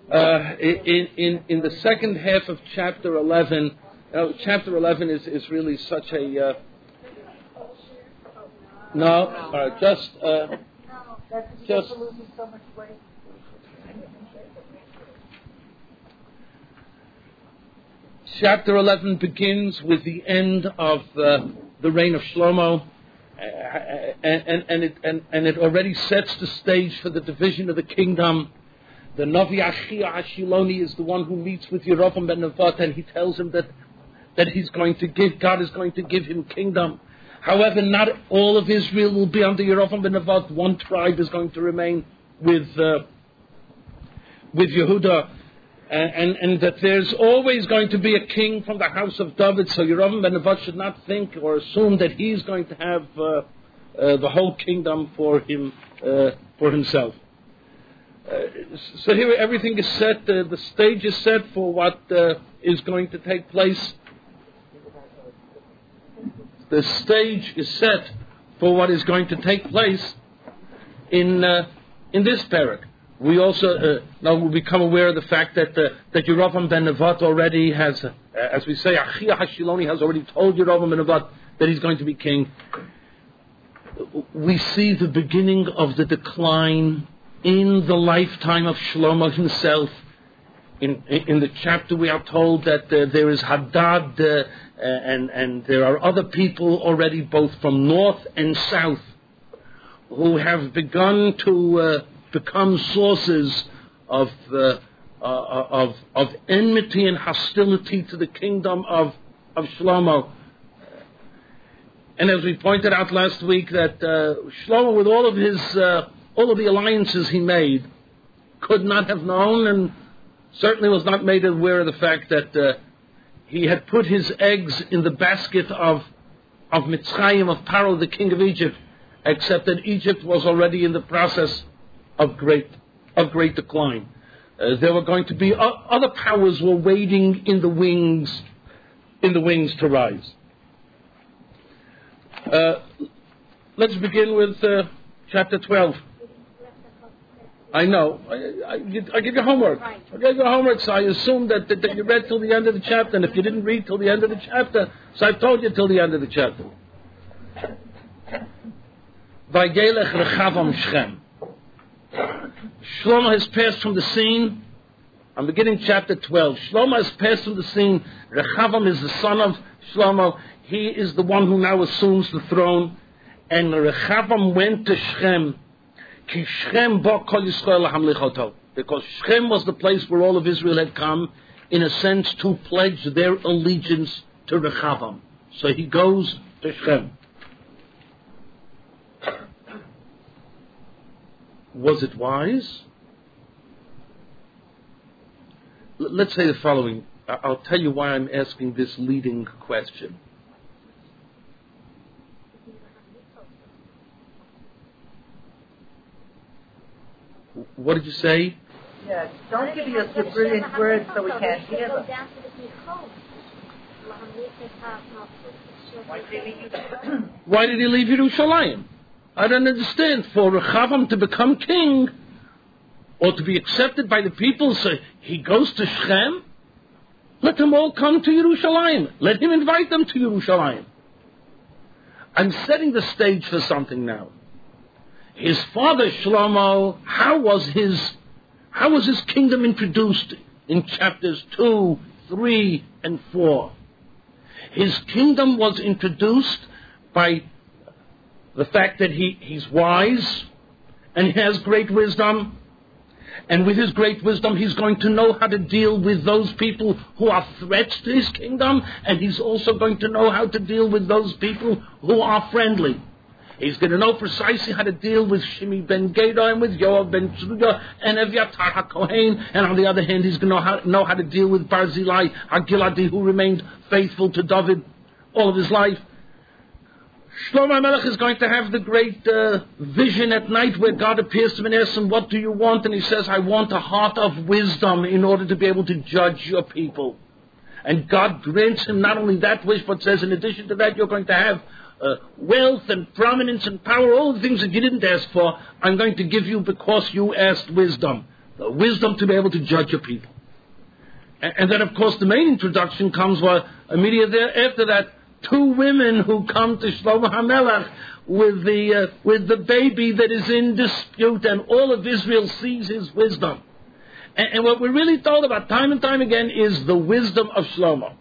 In the second half of chapter 11, chapter 11 is really such a just chapter 11 begins with the end of the reign of Shlomo, and it already sets the stage for the division of the kingdom. The Navi Achia Ashiloni is the one who meets with Yerovam ben Nevat, and he tells him that God is going to give him kingdom. However, not all of Israel will be under Yerovam ben Nevat. One tribe is going to remain with Yehuda, and that there's always going to be a king from the house of David. So Yerovam ben Nevat should not think or assume that he's going to have the whole kingdom for himself. So here everything is set, the stage is set for what is going to take place. The stage is set for what is going to take place in this parak. We also now will become aware of the fact that Yerovam ben Nevat already has, as we say, Achia Hashiloni has already told Yerovam ben Nevat that he's going to be king. We see the beginning of the decline in the lifetime of Shlomo himself. In the chapter we are told that there is Hadad and there are other people already both from north and south who have begun to become sources of enmity and hostility to the kingdom of Shlomo. And as we pointed out last week, that Shlomo, with all of the alliances he made, could not have known and certainly was not made aware of the fact that he had put his eggs in the basket of Mitzrayim, of Paro, the king of Egypt, except that Egypt was already in the process of great decline. There were going to be other powers were waiting in the wings to rise. Let's begin with chapter 12. I know. I give you homework. I gave you homework, so I assume that you read till the end of the chapter, and if you didn't read till the end of the chapter, so I've told you till the end of the chapter. Vaygelech Rechavam Shechem. Shlomo has passed from the scene. I'm beginning chapter 12. Shlomo has passed from the scene. Rechavam is the son of Shlomo. He is the one who now assumes the throne. And Rechavam went to Shechem. Because Shechem was the place where all of Israel had come, in a sense, to pledge their allegiance to Rechavam. So he goes to Shechem. Was it wise? Let's say the following. I'll tell you why I'm asking this leading question. What did you say? Yeah, don't give us the brilliant words so we can't hear them. Why did he leave Yerushalayim? I don't understand. For Rechavam to become king or to be accepted by the people, so he goes to Shechem. Let them all come to Yerushalayim. Let him invite them to Yerushalayim. I'm setting the stage for something now. His father Shlomo, how was his kingdom introduced in chapters 2, 3, and 4? His kingdom was introduced by the fact that he's wise and he has great wisdom, and with his great wisdom he's going to know how to deal with those people who are threats to his kingdom, and he's also going to know how to deal with those people who are friendly. He's going to know precisely how to deal with Shimi ben Geda and with Yoav ben Tzruya and Evyatar HaKohen. And on the other hand, he's going to know how to deal with Barzillai HaGiladi, who remained faithful to David all of his life. Shlomo HaMelech is going to have the great vision at night where God appears to him and asks him, what do you want? And he says, I want a heart of wisdom in order to be able to judge your people. And God grants him not only that wish, but says, in addition to that, you're going to have wealth and prominence and power, all the things that you didn't ask for, I'm going to give you because you asked wisdom. wisdom to be able to judge your people. And then, of course, the main introduction comes immediately after that. Two women who come to Shlomo HaMelech with the baby that is in dispute, and all of Israel sees his wisdom. And what we're really told about time and time again is the wisdom of Shlomo.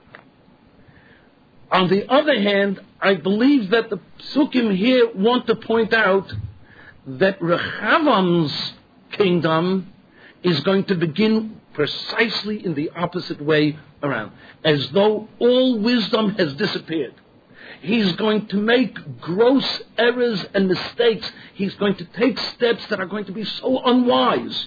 On the other hand, I believe that the Psukim here want to point out that Rehavam's kingdom is going to begin precisely in the opposite way around, as though all wisdom has disappeared. He's going to make gross errors and mistakes. He's going to take steps that are going to be so unwise.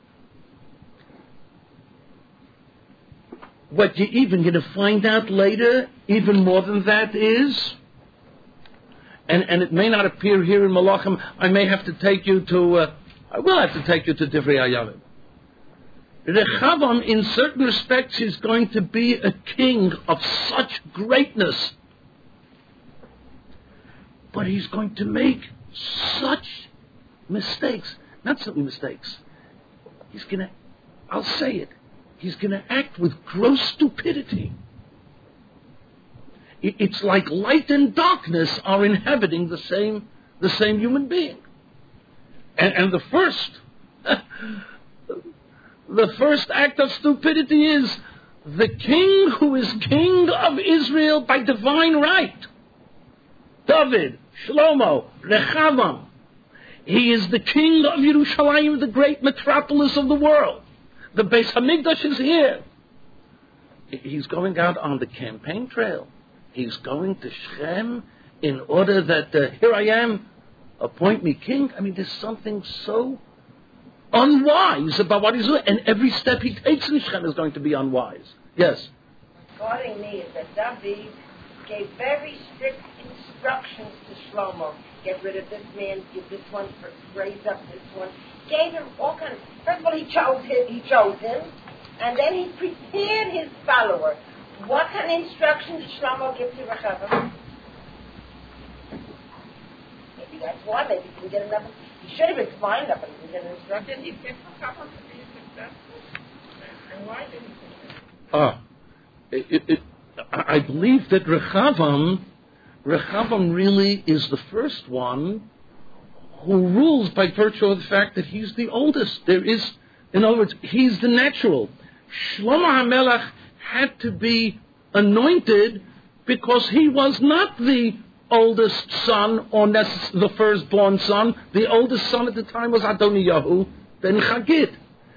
What you're even going to find out later, even more than that, is, and it may not appear here in Malachim, I may have to take you to, I will have to take you to Divrei Hayamim. Rechavam, in certain respects, is going to be a king of such greatness. But he's going to make such mistakes. Not simply mistakes. He's going to, I'll say it, he's going to act with gross stupidity. It's like light and darkness are inhabiting the same human being. And the first act of stupidity is the king who is king of Israel by divine right. David, Shlomo, Rechavam. He is the king of Yerushalayim, the great metropolis of the world. The Beis Hamikdash is here. He's going out on the campaign trail. He's going to Shechem in order that, here I am, appoint me king. I mean, there's something so unwise about what he's doing. And every step he takes in Shechem is going to be unwise. Yes? According me is that David gave very strict instructions to Shlomo. Get rid of this man, give this one, raise up this one. Gave him all kinds of... First of all, he chose him, and then he prepared his follower. What kind of instruction did Shlomo give to Rechavam? Maybe that's why. Maybe he didn't get enough. He should have been smart enough, but he didn't get instruction. Did he pick Rechavam to be successful? And why didn't he pick him? I believe that Rechavam really is the first one who rules by virtue of the fact that he's the oldest. There is, in other words, he's the natural. Shlomo HaMelech had to be anointed because he was not the oldest son or the firstborn son. The oldest son at the time was Adoniyahu ben Chagit.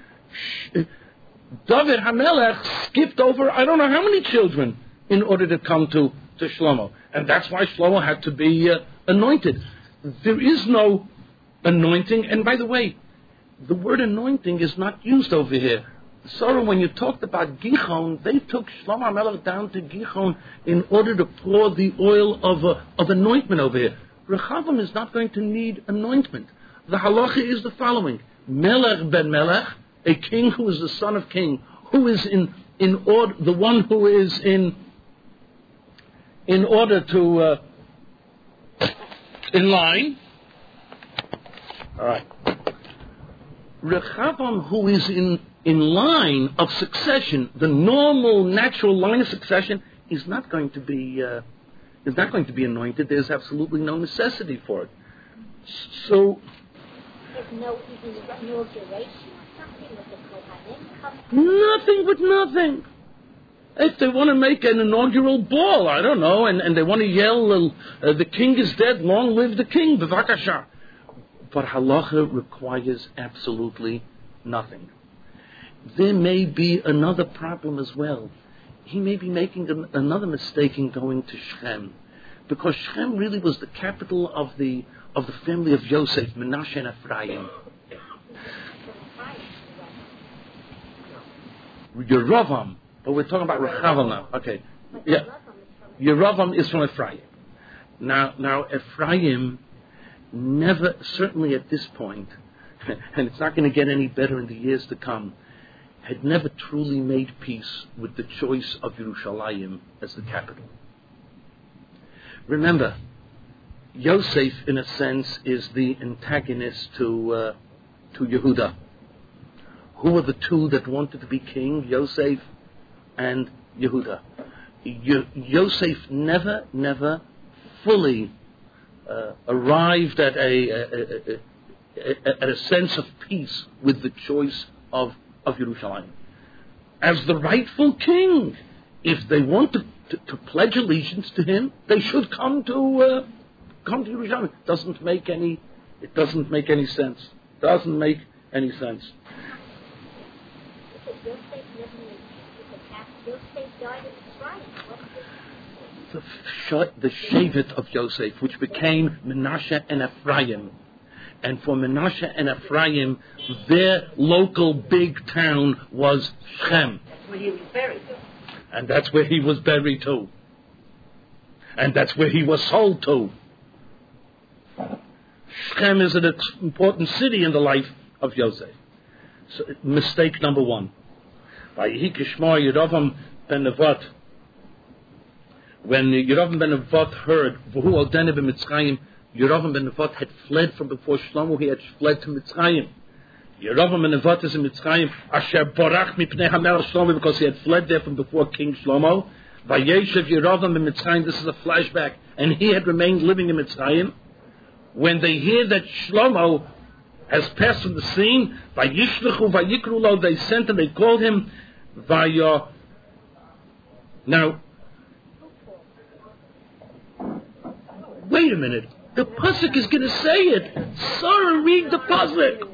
David HaMelech skipped over I don't know how many children in order to come to Shlomo. And that's why Shlomo had to be anointed. There is no anointing. And by the way, the word anointing is not used over here. So when you talked about Gichon, they took Shlomo HaMelech down to Gichon in order to pour the oil of anointment over here. Rechavam is not going to need anointment. The halacha is the following. Melech ben Melech, a king who is the son of king, who is in order, the one who is in order to in line. All right. Rechavam, who is in line of succession, the normal, natural line of succession, is not going to be anointed. There's absolutely no necessity for it. So, there's no inauguration or something with the Kohanim. Nothing but nothing. If they want to make an inaugural ball, I don't know, and they want to yell, the king is dead, long live the king, b'vakasha. But halacha requires absolutely nothing. There may be another problem as well. He may be making another mistake in going to Shechem, because Shechem really was the capital of the family of Yosef, Menashe and Ephraim. Yeravam. But we're talking about Rechavam now. Okay. Yeah. Yeravam is from Ephraim. Now Ephraim never, certainly at this point, and it's not going to get any better in the years to come, had never truly made peace with the choice of Yerushalayim as the capital. Remember, Yosef, in a sense, is the antagonist to Yehuda, who were the two that wanted to be king? Yosef and Yehuda. Yosef never fully arrived at a sense of peace with the choice of Yerushalayim. As the rightful king, if they want to pledge allegiance to him, they should come to Yerushalayim. It doesn't make any sense. Doesn't make any sense. The Shevet of Yosef, which became Menashe and Ephraim. And for Menashe and Ephraim, their local big town was Shechem. That's where he was buried. And that's where he was buried too. And that's where he was sold to. Shechem is an important city in the life of Yosef. So, mistake number one. Vayihi Kishma Yeravam ben Nevat. When Yeravam ben Nevat heard, V'hu al Dene b'Mitzrayim, Yeravam ben Nevat had fled from before Shlomo. He had fled to Mitzrayim. Yeravam ben Nevat is in Mitzrayim. Asher borach mipnei hamelech Shlomo, because he had fled there from before King Shlomo. Vayeshev Yeravam ben Mitzrayim. This is a flashback, and he had remained living in Mitzrayim. When they hear that Shlomo has passed from the scene, Vayishlechu Vayikru lo, they sent and they called him. Now, wait a minute. The pasuk is going to say it. Sarah, read the pasuk.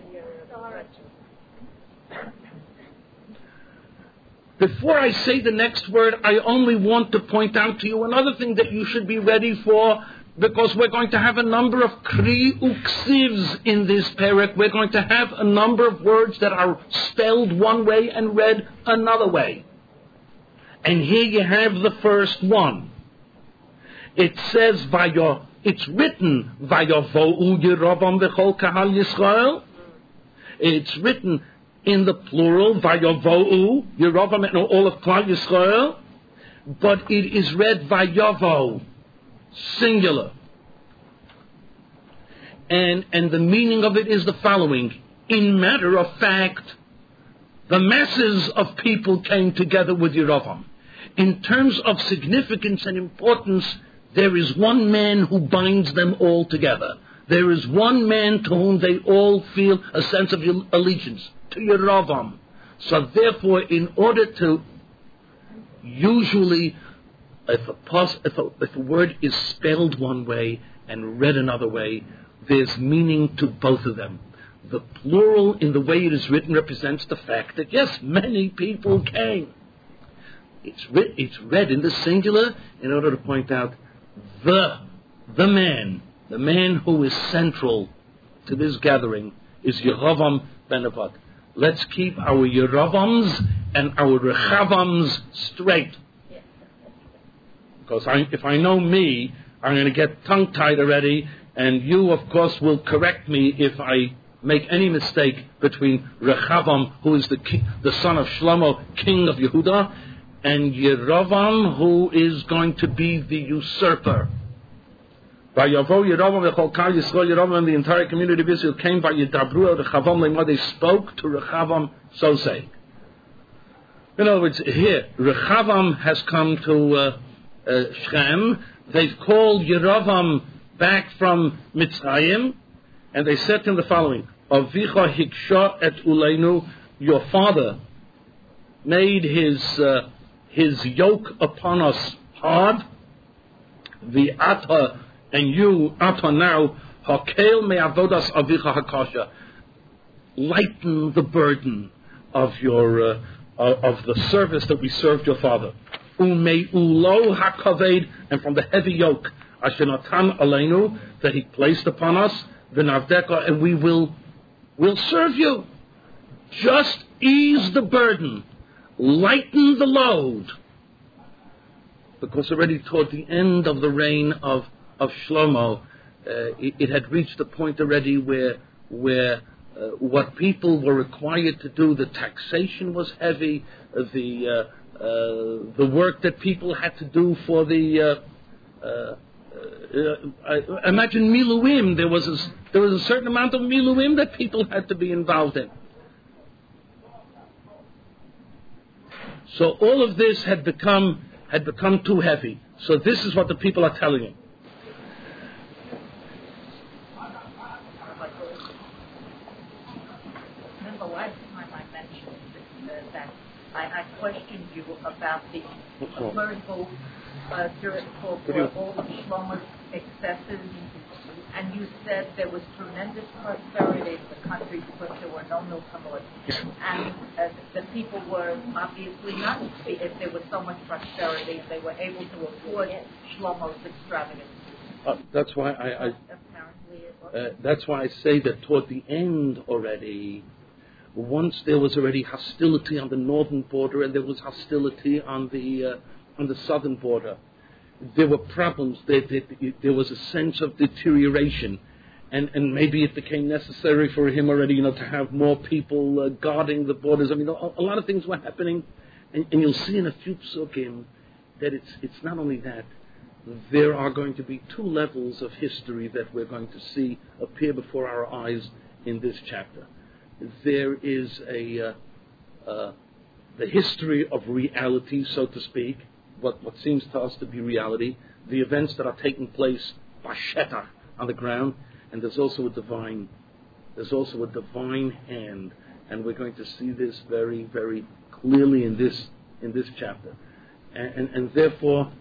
Before I say the next word, I only want to point out to you another thing that you should be ready for, because we're going to have a number of kri uksivs in this parak. We're going to have a number of words that are spelled one way and read another way. And here you have the first one. It says, it's written, Vayavo'u Yeravam v'chol kahal Yisrael. It's written in the plural, Vayavo'u Yeravam and all of Klal Yisrael. But it is read Vayavo, singular. And the meaning of it is the following. In matter of fact, the masses of people came together with Yeravam. In terms of significance and importance, there is one man who binds them all together. There is one man to whom they all feel a sense of allegiance, to Yeravam. So therefore, in order to, usually, if a word is spelled one way and read another way, there's meaning to both of them. The plural, in the way it is written, represents the fact that, yes, many people came. It's read in the singular in order to point out the man who is central to this gathering is Yeravam ben Nevat. Let's keep our Yeravams and our Rechavams straight. Because if I know me, I'm going to get tongue-tied already, and you, of course, will correct me if I make any mistake between Rechavam, who is the son of Shlomo, king of Yehuda, and Yeravam, who is going to be the usurper. Vayavo Yeravam v'chol kal Yisrael, Yeravam and the entire community of Israel came by Yidabru el Rechavam le'ma, they spoke to Rechavam, so saying. In other words, here, Rechavam has come to Shechem. They've called Yeravam back from Mitzrayim, and they said to him the following: Avicha hiksha et uleinu, your father made his yoke upon us hard. The ata, and you ata now hakel me'avodas avicha hakasha, lighten the burden of your of the service that we served your father. Ume'ulo hakaved, and from the heavy yoke ashenatan aleinu, that he placed upon us, v'navdeka, and we'll serve you. Just ease the burden, lighten the load, because already toward the end of the reign of Shlomo, it had reached a point already where what people were required to do, the taxation was heavy, the work that people had to do for the imagine miluim. There was a certain amount of miluim that people had to be involved in. So all of this had become too heavy. So this is what the people are telling him. Remember last time I mentioned that I questioned you about the political for all of Shlomo's excesses, and you said there was tremendous prosperity in the country because there were no milkamot, and the people were obviously not, if there was so much prosperity, they were able to afford Shlomo's extravagance. That's why that's why I say that toward the end already, once there was already hostility on the northern border and there was hostility on the southern border, there were problems. There was a sense of deterioration, and maybe it became necessary for him already, to have more people guarding the borders. I mean, a lot of things were happening, and you'll see in a few psukim that it's not only that. There are going to be two levels of history that we're going to see appear before our eyes in this chapter. There is the history of reality, so to speak, what seems to us to be reality, the events that are taking place bashetach, on the ground, and there's also a divine hand, and we're going to see this very, very clearly in this chapter, and therefore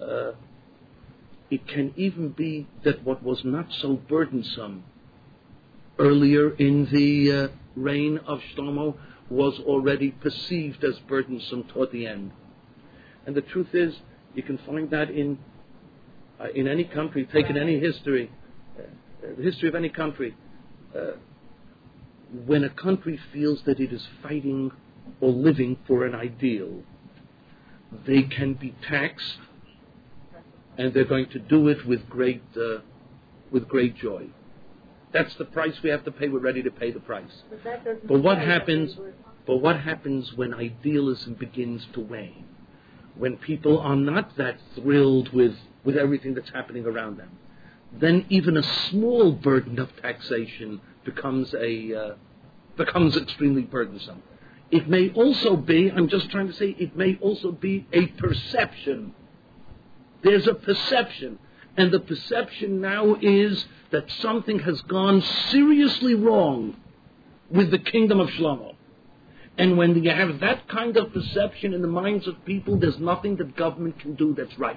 it can even be that what was not so burdensome earlier in the reign of Shlomo was already perceived as burdensome toward the end. And the truth is, you can find that in any country, take in any history, the history of any country. When a country feels that it is fighting or living for an ideal, they can be taxed, and they're going to do it with great joy. That's the price we have to pay. We're ready to pay the price. But what happens when idealism begins to wane? When people are not that thrilled with everything that's happening around them, then even a small burden of taxation becomes extremely burdensome. It may also be, I'm just trying to say, it may also be a perception. There's a perception. And the perception now is that something has gone seriously wrong with the kingdom of Shlomo. And when you have that kind of perception in the minds of people, there's nothing that government can do that's right.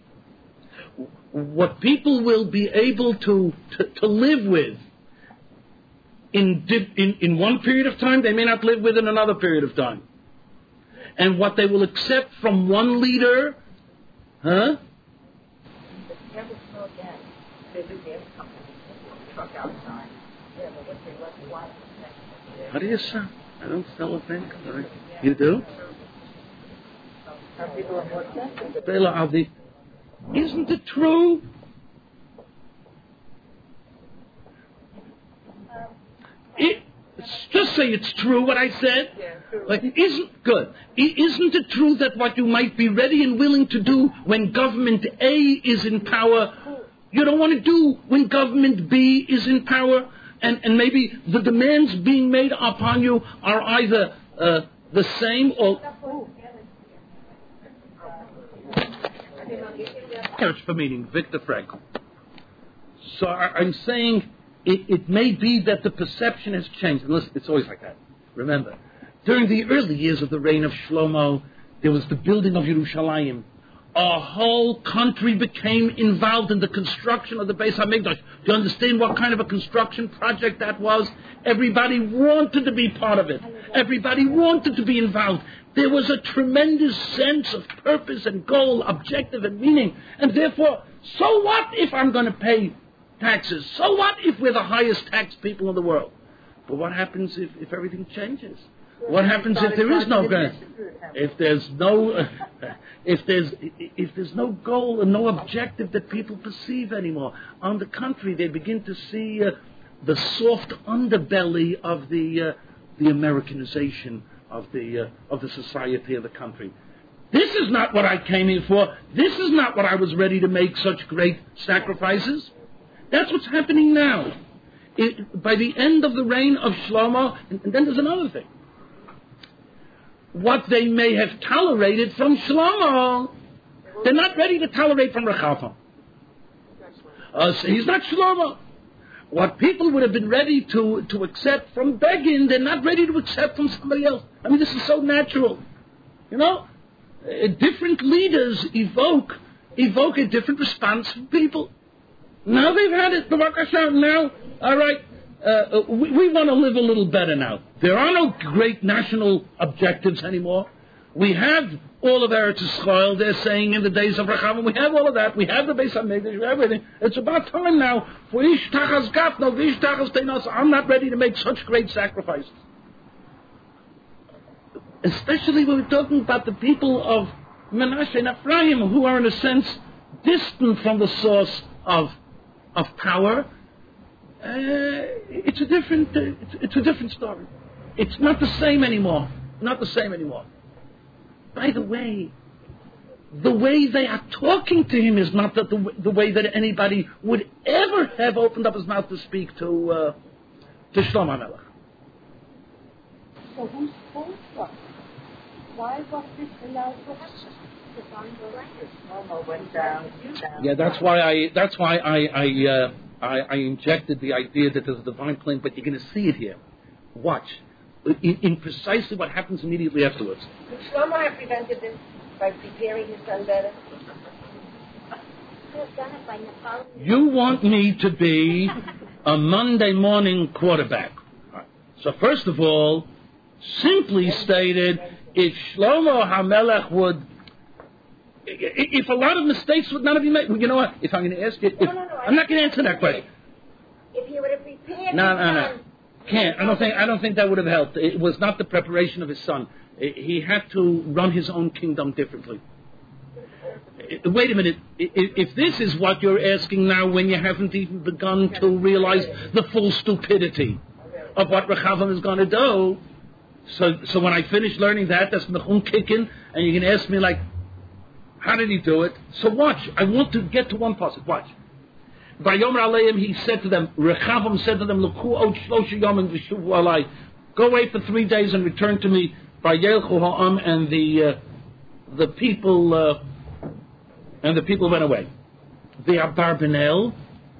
What people will be able to live with in one period of time, they may not live with in another period of time. And what they will accept from one leader, Never snow again. They do gas companies, truck outside. Yeah, but what they left white next. How do you sell? I don't sell a thing. Right? You do? Some people are more sensitive. Isn't it true? Just say it's true what I said. Like, isn't it true that what you might be ready and willing to do when government A is in power, you don't want to do when government B is in power? And maybe the demands being made upon you are either the same or... Church for meeting, Viktor Frankl. So I'm saying it may be that the perception has changed. And listen, it's always like that. Remember, during the early years of the reign of Shlomo, there was the building of Yerushalayim. A whole country became involved in the construction of the Beis HaMikdash. Do you understand what kind of a construction project that was? Everybody wanted to be part of it. Everybody wanted to be involved. There was a tremendous sense of purpose and goal, objective and meaning. And therefore, so what if I'm going to pay taxes? So what if we're the highest taxed people in the world? But what happens if everything changes? What happens if there is no goal? If there's no goal and no objective that people perceive anymore? On the contrary, they begin to see the soft underbelly of the Americanization of the society of the country. This is not what I came here for. This is not what I was ready to make such great sacrifices. That's what's happening now. By the end of the reign of Shlomo, and then there's another thing. what they may have tolerated from Shlomo. They're not ready to tolerate from Rechavam. He's not Shlomo. What people would have been ready to accept from Begin, they're not ready to accept from somebody else. I mean, this is so natural. You know? Different leaders evoke a different response from people. Now they've had it. Now, all right, we want to live a little better now. There are no great national objectives anymore. We have all of Eretz Yisrael, they're saying, in the days of Rechavam. We have all of that. We have the Beis HaMikdash. We have everything. It's about time now for Ish Tachas Gafno, Ish Tachas Teinos. I'm not ready to make such great sacrifices. Especially when we're talking about the people of Menashe and Ephraim, who are in a sense distant from the source of power. It's a different story. It's not the same anymore. Not the same anymore. By the way they are talking to him is not the way that anybody would ever have opened up his mouth to speak to Shlomo HaMelech. So whose fault was it? Why was this allowed to happen? Shlomo went down. Yeah, that's why I injected the idea that there's a divine plan, but you're going to see it here. Watch. In precisely what happens immediately afterwards. Could Shlomo have prevented this by preparing his son better? You want me to be a Monday morning quarterback. So first of all, simply stated, if Shlomo HaMelech would, if a lot of mistakes would not have been made, you know what, if I'm going to ask you, I'm not going to answer that question. If he would have prepared No. Can't. I don't think that would have helped. It was not the preparation of his son. He had to run his own kingdom differently. Wait a minute. If this is what you're asking now when you haven't even begun to realize the full stupidity of what Rechavam is going to do, so when I finish learning that, that's Nechum kicking, and you can ask me like, how did he do it? So watch. I want to get to one passage. Watch. Vayomer Aleim, he said to them, Rechavam said to them, L'ku od shlosha yomim v'shuvu alai. Go away for 3 days and return to me. Vayelchu ha'am, and the people went away. The Abarbanel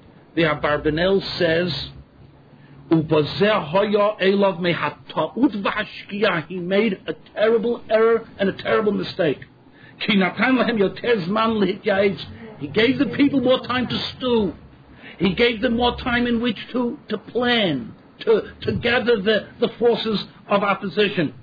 says, Ubazeh hoya elav mehata'ut v'hashkiyah. He made a terrible error and a terrible mistake. Ki natan lahem yoter zman lehityaetz. He gave the people more time to stew. He gave them more time in which to plan, to gather the forces of opposition.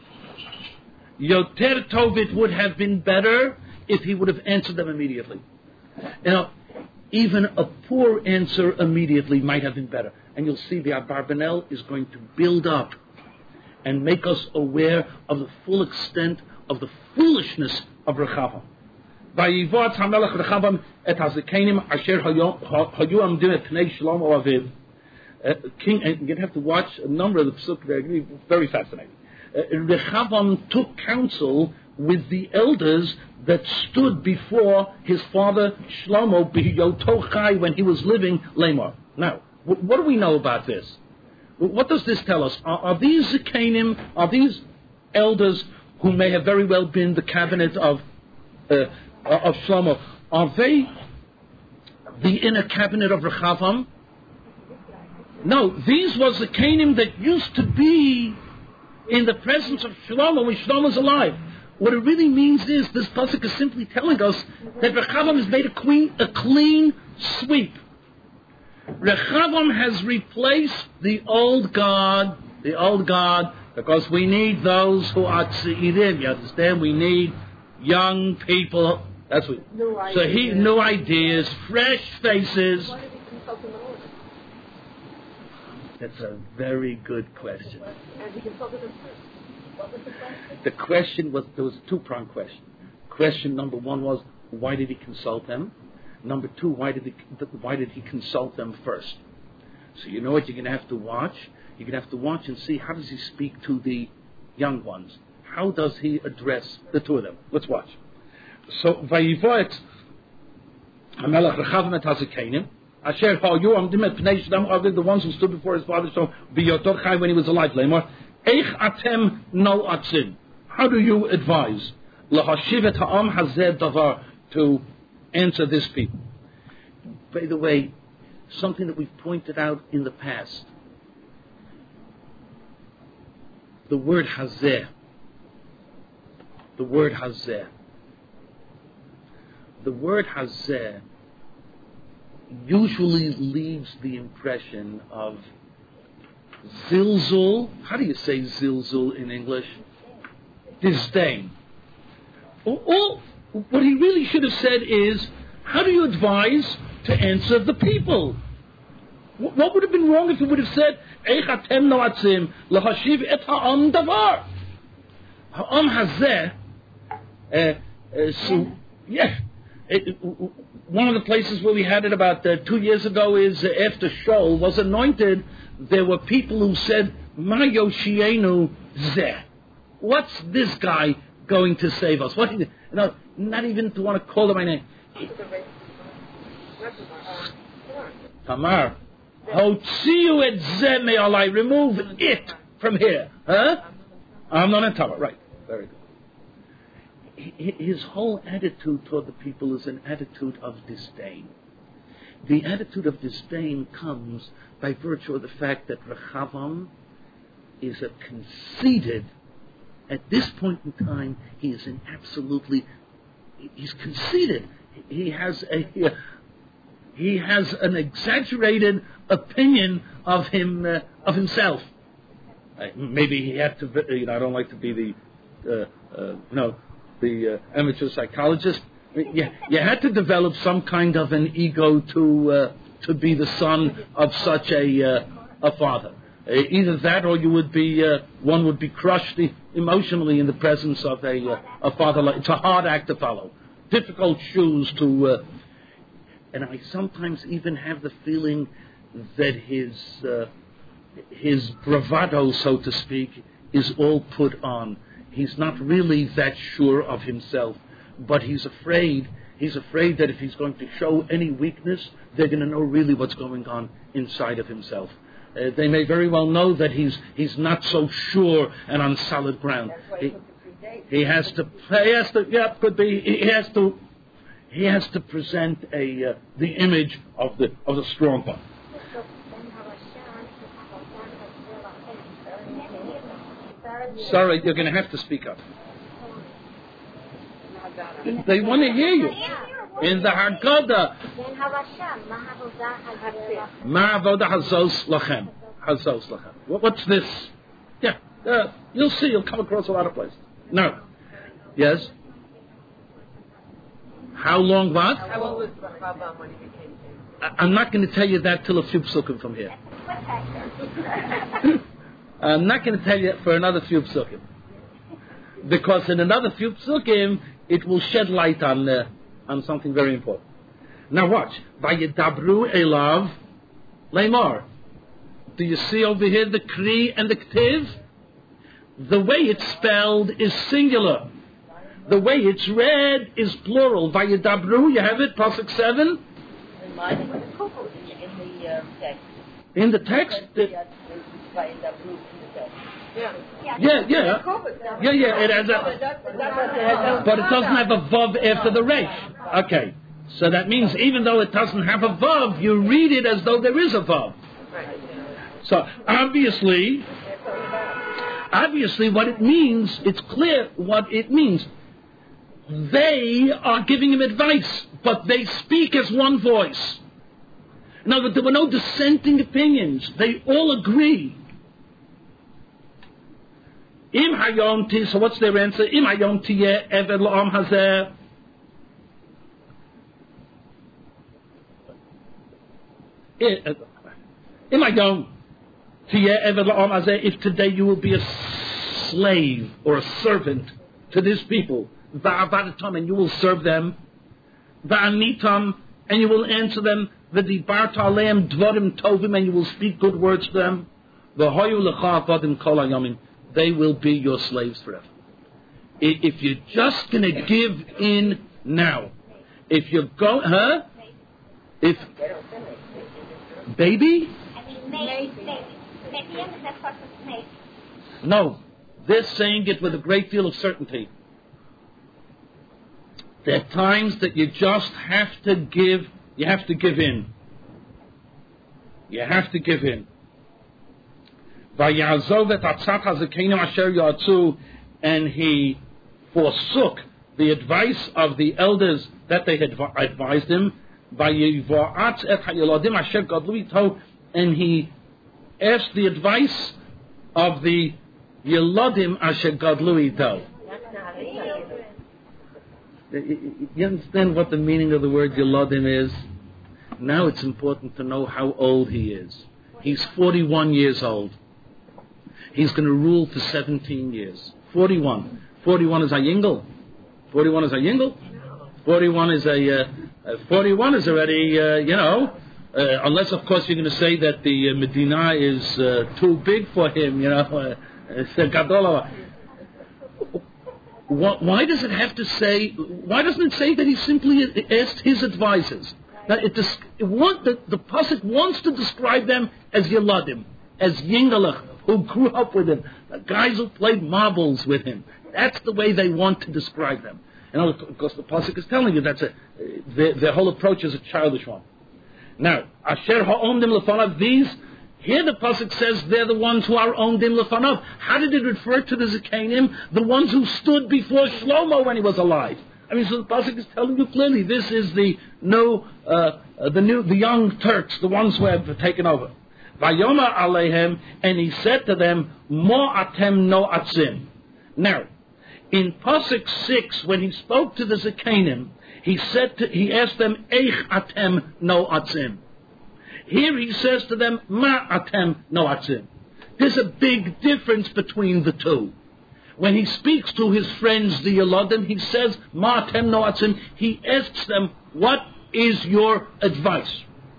Yoter tov, it would have been better if he would have answered them immediately. Now, even a poor answer immediately might have been better. And you'll see the Abarbanel is going to build up and make us aware of the full extent of the foolishness of Rechavam. Vayivat HaMelech Rechavam et HaZekenim asher hayu amdim et pnei Shlomo aviv. King, and you're going to have to watch a number of the psukim. They're going to be very fascinating. Rechavam took counsel with the elders that stood before his father Shlomo b'hiyoto chai when he was living Lamar. Now, what do we know about this? What does this tell us? Are these Zekenim, are these elders who may have very well been the cabinet of Shlomo, are they the inner cabinet of Rechavam? No, these was the Zekenim that used to be in the presence of Shlomo when Shlomo's alive. What it really means is, this pasuk is simply telling us that Rechavam has made a clean sweep. Rechavam has replaced the old God, because we need those who are tzeirim. You understand? We need young people. That's what. New ideas, fresh faces. That's a very good question. The question was, there was a two-pronged question. Question number one was, why did he consult them? Number two, why did he consult them first? So you know what you're going to have to watch? You're going to have to watch and see, how does he speak to the young ones? How does he address the two of them? Let's watch. So, Vayivoet HaMelech Rechavam et HaZekenim asher ha'yu amdim et pnei Shlomo aviv, the ones who stood before his father Shlomo b'yoto chai when he was alive. Lemor, eich atem no atzin. How do you advise lahashiv et ha'am hazeh davar, to answer this people? By the way, something that we've pointed out in the past. The word hazeh. The word hazeh. The word hazeh usually leaves the impression of zilzul. How do you say zilzul in English? Disdain. What he really should have said is, how do you advise to answer the people? What would have been wrong if he would have said, Eich atem noatzim lahashiv et ha'am davar? Ha'am hazeh. One of the places where we had it about 2 years ago is after Shaul was anointed, there were people who said, Ma yoshienu zeh. What's this guy going to save us? Not even to want to call him by name. Tamar. Hotziu et zeh me'alai. Remove it from here. Huh? I'm not in Tamar. Right. Very good. His whole attitude toward the people is an attitude of disdain. The attitude of disdain comes by virtue of the fact that Rechavam is a conceited, at this point in time, he's conceited. He has an exaggerated opinion of himself. Maybe he had to. I don't like to be the amateur psychologist. You had to develop some kind of an ego to be the son of such a father. Either that, or you would be one would be crushed emotionally in the presence of a father. It's a hard act to follow, difficult shoes to. And I sometimes even have the feeling that his bravado, so to speak, is all put on. He's not really that sure of himself, but he's afraid that if he's going to show any weakness, they're going to know really what's going on inside of himself. They may very well know that he's not so sure and on solid ground. He has to present the image of the strong one. Sorry, you're going to have to speak up. They want to hear you. In the Haggadah. Ma'avoda hazos lachem. Hazos lachem. What's this? Yeah, you'll see. You'll come across a lot of places. No. Yes? How long what? How old was Rechavam when he became king? I'm not going to tell you that till a few psukim from here. I'm not going to tell you for another few psukim. Because in another few psukim, it will shed light on something very important. Now watch. Vayedabru elav leimar. Do you see over here the kri and the ktiv? The way it's spelled is singular. The way it's read is plural. Vayedabru, you have it, pasuk 7? In the text? Yeah. It has but it doesn't have a vav after the resh. Okay. So that means even though it doesn't have a vav, you read it as though there is a vav. So obviously what it means, it's clear what it means. They are giving him advice, but they speak as one voice. In other words, there were no dissenting opinions. They all agree. Im hayom ti, so what's their answer? Im hayom tiyeh eved la'am hazeh. Im hayom tiyeh eved la'am hazeh. If today you will be a slave or a servant to this people, va'avadatam, and you will serve them, va'anitam, and you will answer them, v'dibarta aleim dvarim tovim, and you will speak good words to them, v'hoyu lecha avadim kol hayamim. They will be your slaves forever. If you're just going to give in now, if you're going, if baby? Maybe. No, They're saying it with a great deal of certainty. There are times that you just have to give, you have to give in. You have to give in. And he forsook the advice of the elders that they had advised him. And he asked the advice of the Yeladim Asher Gadlu Ito. You understand what the meaning of the word Yeladim is? Now it's important to know how old he is. He's 41 years old. He's going to rule for 17 years. 41. 41 is a yingle. 41 is a yingle. 41 is a 41 is already, unless of course you're going to say that the Medina is too big for him, Why does it have to say, why doesn't it say that he simply asked his advisors? Now the Pasuk wants to describe them as Yeladim, as Yingalach, who grew up with him, the guys who played marbles with him. That's the way they want to describe them. And of course the Pasuk is telling you that's their whole approach is a childish one. Now, Asher ha'omdim lefanav, these, here the Pasuk says they're the ones who are omdim lefanav. How did it refer to the Zekanim? The ones who stood before Shlomo when he was alive. I mean, so the Pasuk is telling you clearly, this is the young Turks, the ones who have taken over. Vayoma alehem, and he said to them, Mo atem no atzim. Now, in Pasuk 6, when he spoke to the Zekanim, he asked them, Eich atem no atzim. Here he says to them, Ma atem no atzim. There's a big difference between the two. When he speaks to his friends, the Yeladim, he says, Ma atem no atzim. He asks them, what is your advice?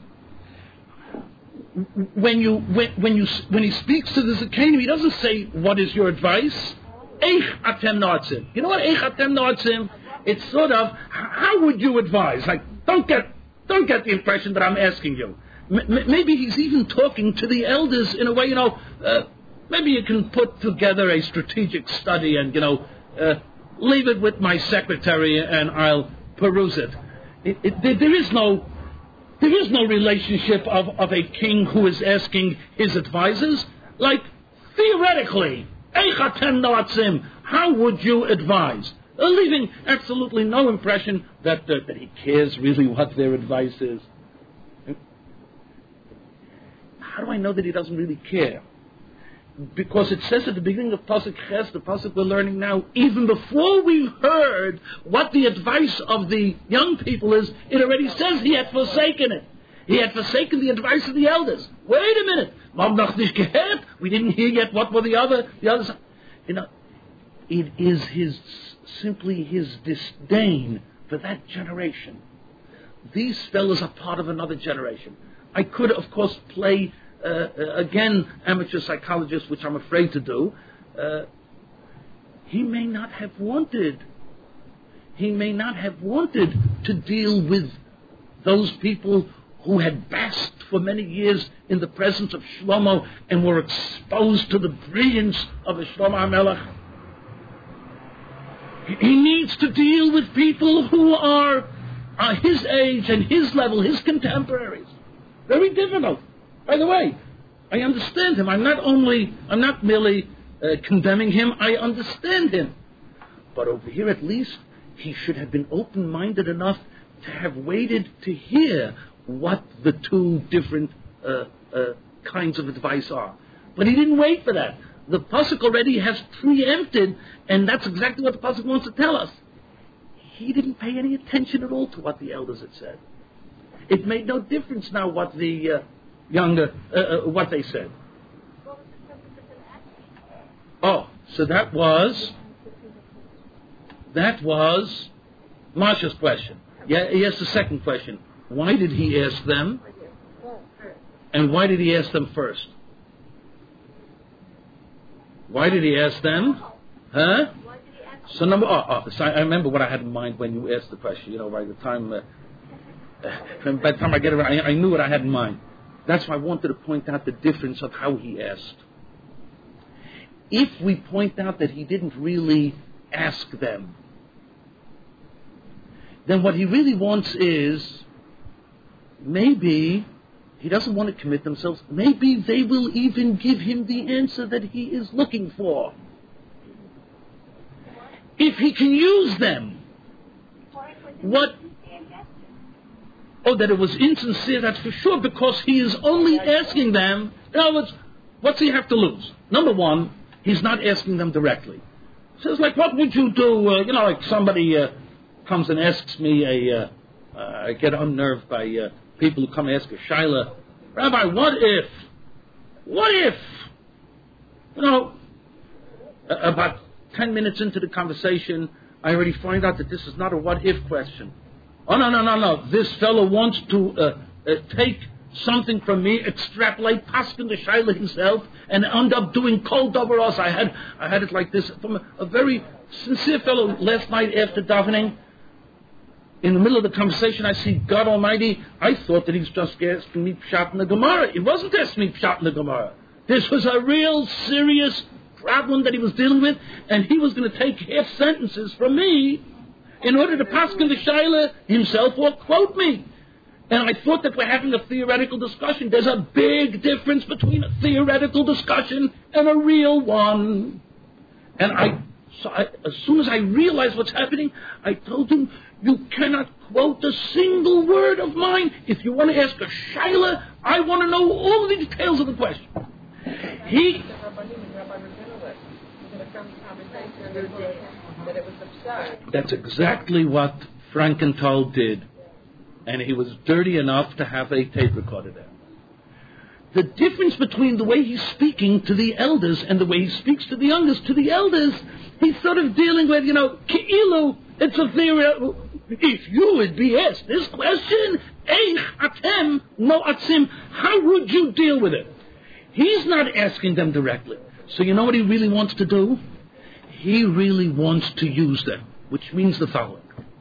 When he speaks to the Zekanim, he doesn't say, what is your advice? Eich atem no atzim. You know what Eich atem no atzim? It's sort of, how would you advise? Like, don't get the impression that I'm asking you. Maybe he's even talking to the elders in a way, maybe you can put together a strategic study and, leave it with my secretary and I'll peruse it. There is no relationship of a king who is asking his advisors. Like, theoretically, how would you advise? Leaving absolutely no impression that he cares really what their advice is. How do I know that he doesn't really care? Because it says at the beginning of Pasuk Ches, the Pasuk we're learning now, even before we've heard what the advice of the young people is, it already says he had forsaken it. He had forsaken the advice of the elders. Wait a minute. We didn't hear yet what were the others. It is simply his disdain for that generation. These fellows are part of another generation. I could, of course, play, again, amateur psychologist, which I'm afraid to do. He may not have wanted to deal with those people who had basked for many years in the presence of Shlomo and were exposed to the brilliance of a Shlomo HaMelech. He needs to deal with people who are his age and his level, his contemporaries. Very difficult. By the way, I understand him. I'm not merely condemning him. I understand him. But over here, at least, he should have been open-minded enough to have waited to hear what the two different kinds of advice are. But he didn't wait for that. The Pasuk already has preempted, and that's exactly what the Pasuk wants to tell us. He didn't pay any attention at all to what the elders had said. It made no difference now what the what they said. Oh, so that was Masha's question. Yeah, he asked the second question. Why did he ask them? And why did he ask them first? Why did he ask them? Huh? So so I remember what I had in mind when you asked the question. By the time I get around, I knew what I had in mind. That's why I wanted to point out the difference of how he asked. if we point out that he didn't really ask them, then what he really wants is, maybe he doesn't want to commit themselves, maybe they will even give him the answer that he is looking for. If he can use them, that it was insincere, that's for sure, because he is only asking them, in other words, what's he have to lose? Number one, he's not asking them directly. He says, like, what would you do, like somebody comes and asks me, I get unnerved by people who come ask a Shaila, Rabbi, what if, about 10 minutes into the conversation, I already find out that this is not a what-if question. Oh, no. This fellow wants to take something from me, extrapolate, paskin the Shaila himself, and end up doing cold over us. I had it like this from a very sincere fellow last night after davening. In the middle of the conversation, I see God Almighty. I thought that he was just asking me pshat in the Gemara. He wasn't asking me pshat in the Gemara. This was a real serious problem that he was dealing with, and he was going to take half sentences from me in order to paskin the Shaila himself or quote me. And I thought that we're having a theoretical discussion. There's a big difference between a theoretical discussion and a real one. And as soon as I realized what's happening, I told him, you cannot quote a single word of mine. If you want to ask a Shaila, I want to know all the details of the question. That's exactly what Frankenthal did. And he was dirty enough to have a tape recorder there. The difference between the way he's speaking to the elders and the way he speaks to the youngest, to the elders, he's sort of dealing with, Ki'ilu, it's a theory. If you would be asked this question, Eich atem no atzim, how would you deal with it? He's not asking them directly. So you know what he really wants to do? He really wants to use them, which means the following.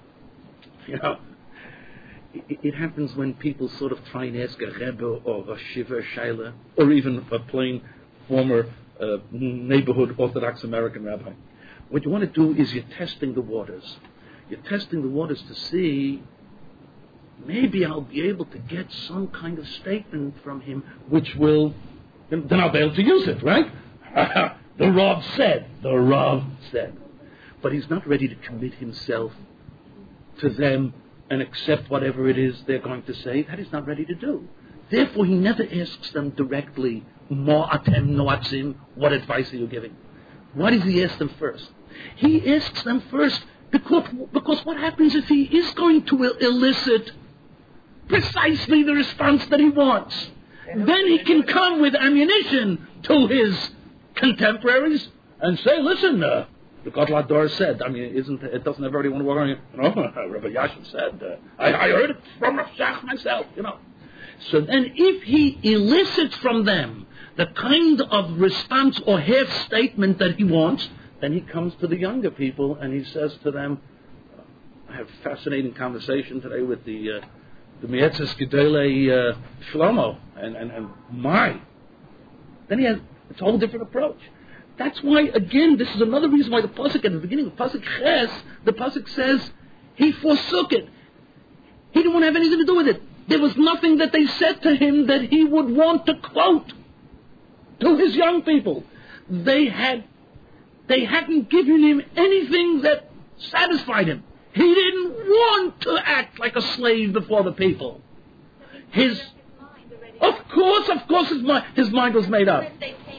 It happens when people sort of try and ask a Rebbe or a Shiva Shaila, or even a plain former neighborhood Orthodox American rabbi. What you want to do is you're testing the waters. You're testing the waters to see, maybe I'll be able to get some kind of statement from him which will, then I'll be able to use it, right? The Rav said. But he's not ready to commit himself to them and accept whatever it is they're going to say. That he's not ready to do. Therefore, he never asks them directly, Mo atem no atzim, what advice are you giving? Why does he ask them first? He asks them first because what happens if he is going to elicit precisely the response that he wants? Then he can come with ammunition to his contemporaries and say, listen, the Kotlat Dor said, it doesn't everybody want to walk around, Rabbi Yashin said, I heard it from Rav Shach myself, So then if he elicits from them the kind of response or half statement that he wants, then he comes to the younger people and he says to them, I had a fascinating conversation today with the Mietzes Gedele Shlomo, and then he has it's a whole different approach. That's why, again, this is another reason why the pasuk at the beginning of pasuk Ches, the pasuk says he forsook it. He didn't want to have anything to do with it. There was nothing that they said to him that he would want to quote to his young people. They hadn't given him anything that satisfied him. He didn't want to act like a slave before the people. Of course, his mind was made up.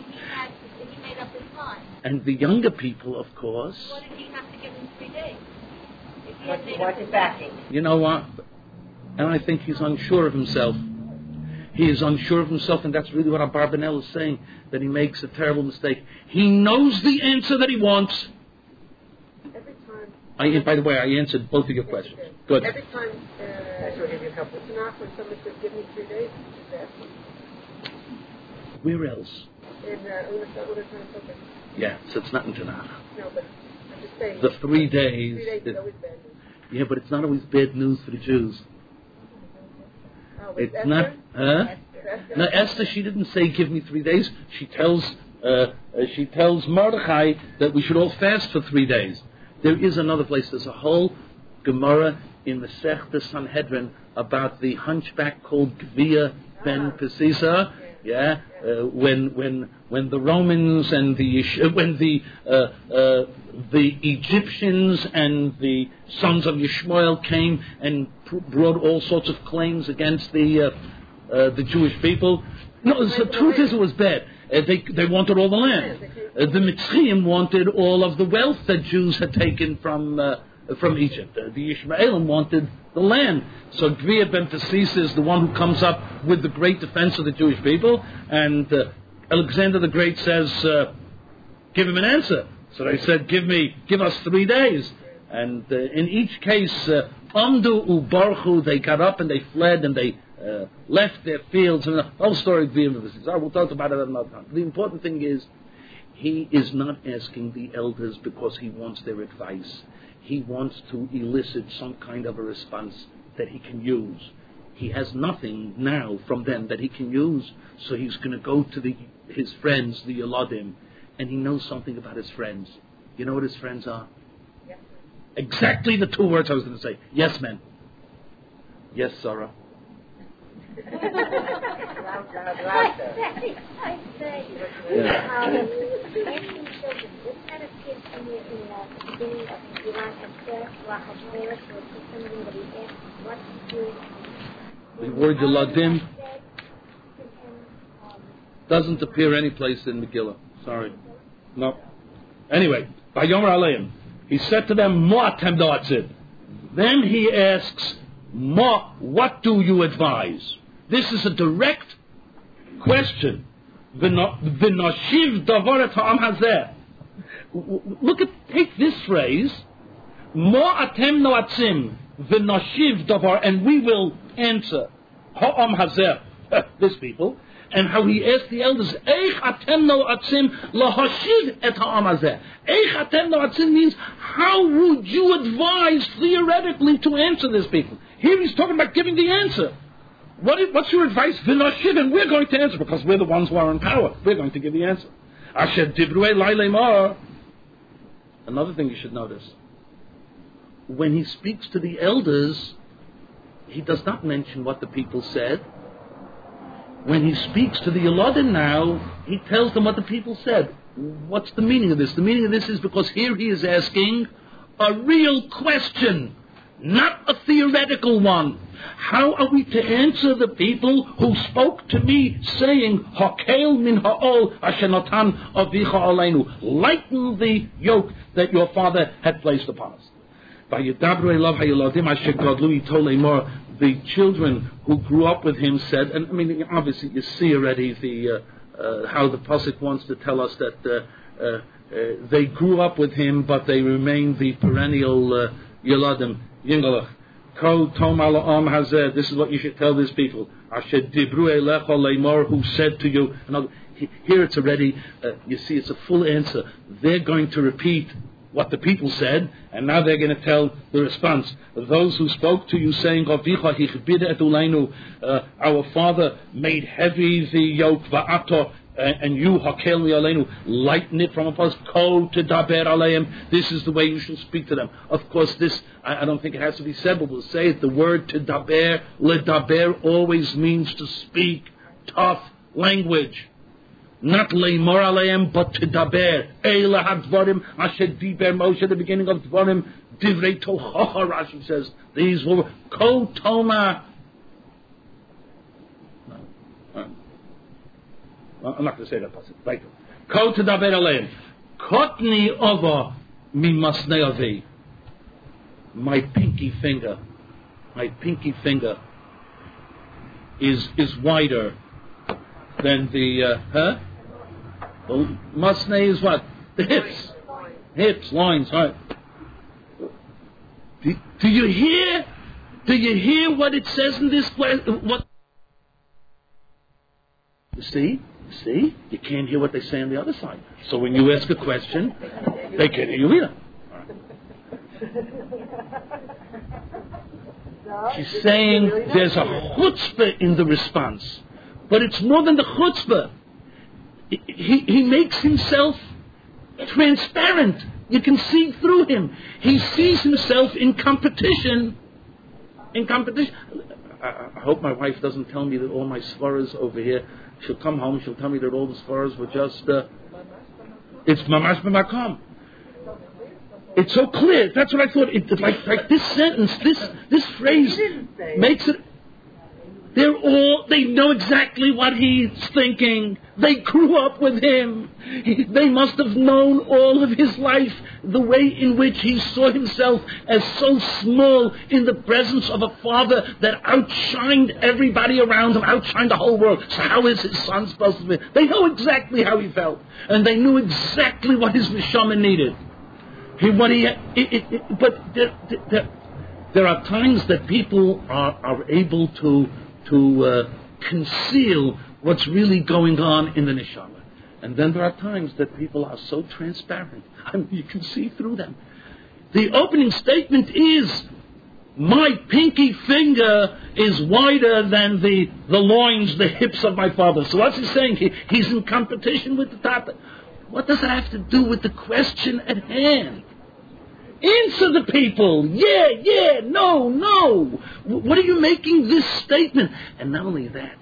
And the younger people, of course. Why did he have to give him 3 days? What's it backing? You know what? And I think he's unsure of himself. He is unsure of himself, and that's really what Abarbanel is saying, that he makes a terrible mistake. He knows the answer that he wants. Every time. By the way, I answered both of your questions. Good. Every time it's enough when somebody says, give me 3 days, just ask him. Where else? In Yeah, so it's not in Tanakh. No, but I'm just saying. The 3 days. 3 days is always bad news. Yeah, but it's not always bad news for the Jews. Oh, It's Esther? not. Huh? Esther? No, Esther, she didn't say, give me 3 days. She tells she tells Mordechai that we should all fast for 3 days. There is another place. There's a whole Gemara in the Sechta Sanhedrin about the hunchback called Gvia ben Pesisa. Yeah, when the Romans and the Egyptians and the sons of Yishmael came and brought all sorts of claims against the Jewish people. No, the truth is it was bad. They wanted all the land. The Mitzrayim wanted all of the wealth that Jews had taken from Egypt. The Ishmaelim wanted the land. So Gvia ben Pesisa is the one who comes up with the great defense of the Jewish people, and Alexander the Great says, give him an answer. So they said, give us 3 days. And in each case, Amdu ubarchu, they got up and they fled and they left their fields. And the whole story of Gvia ben Pesisa. We'll talk about it another time. The important thing is, he is not asking the elders because he wants their advice. He wants to elicit some kind of a response that he can use. He has nothing now from them that he can use, so he's going to go to his friends, the Yeladim, and he knows something about his friends. You know what his friends are? Yes. Exactly the 2 words I was going to say. Yes, men. Yes, Sarah. I say, Asian children, this kind of kid to me in the beginning of Iran Esther, Lahashmeres, was something that he asked what to do. The word Yeladim doesn't appear any place in Megillah. Sorry. No. Anyway, by Yomer Aleim, he said to them, Ma atem da'atzid. Then he asks, Ma, what do you advise? This is a direct question. V'noshiv davar et ha'am hazeh. Take this phrase, Ma atem noatzim, v'noshiv davar, and we will answer ha'am hazeh, this people. And how he asked the elders, Eich atem noatzim lahashiv et ha'am hazeh. Eich atem noatzim means, how would you advise theoretically to answer this people? Here he's talking about giving the answer. What's your advice? V'noshiv, and we're going to answer because we're the ones who are in power. We're going to give the answer. Asher divrei lai lemar. Another thing you should notice. When he speaks to the elders, he does not mention what the people said. When he speaks to the Yeladim now, he tells them what the people said. What's the meaning of this? The meaning of this is because here he is asking a real question, not a theoretical one. How are we to answer the people who spoke to me saying, Hakel min ha'ol asher natan avicha aleinu, lighten the yoke that your father had placed upon us. The children who grew up with him said, and I mean, obviously you see already how the pasuk wants to tell us that they grew up with him, but they remained the perennial Yeladim, Yingalach. This is what you should tell these people. Who said to you, here it's already, you see, it's a full answer. They're going to repeat what the people said, and now they're going to tell the response. Those who spoke to you saying, our father made heavy the yoke, and you, Hakel aleinu, lighten it from us, Ko to daber aleim. This is the way you should speak to them. Of course, this, I don't think it has to be said, but we'll say it. The word to daber, ledaber, always means to speak tough language. Not leimor aleim, but to daber. Eila hadvarim, asher diber Moshe, at the beginning of Dvarim, divrei tochacha, Rashi says, these were, Ko toma. I'm not going to say that passage. Right. Ko to daber aleim. Kotni ova mi masnei avi. My pinky finger is wider than the masnei is what? The hips, loins, right? Do you hear what it says in this question? What? See, you can't hear what they say on the other side. So when you ask a question, they can't hear you either. She's saying there's a chutzpah in the response, but it's more than the chutzpah. he makes himself transparent. You can see through him. He sees himself in competition. I hope my wife doesn't tell me that all my svaras over here, she'll come home, she'll tell me that all the svaras were just, it's mamash b'makom. It's so clear. That's what I thought. Like this sentence, this phrase makes it. They know exactly what he's thinking. They grew up with him. They must have known all of his life the way in which he saw himself as so small in the presence of a father that outshined everybody around him, outshined the whole world. So how is his son supposed to be? They know exactly how he felt. And they knew exactly what his neshama needed. But there are times that people are able to conceal what's really going on in the neshama. And then there are times that people are so transparent. I mean, you can see through them. The opening statement is, my pinky finger is wider than the loins, the hips of my father. So what's he saying? He's in competition with the Tata. What does it have to do with the question at hand? Answer the people. Yeah, no. What are you making this statement? And not only that,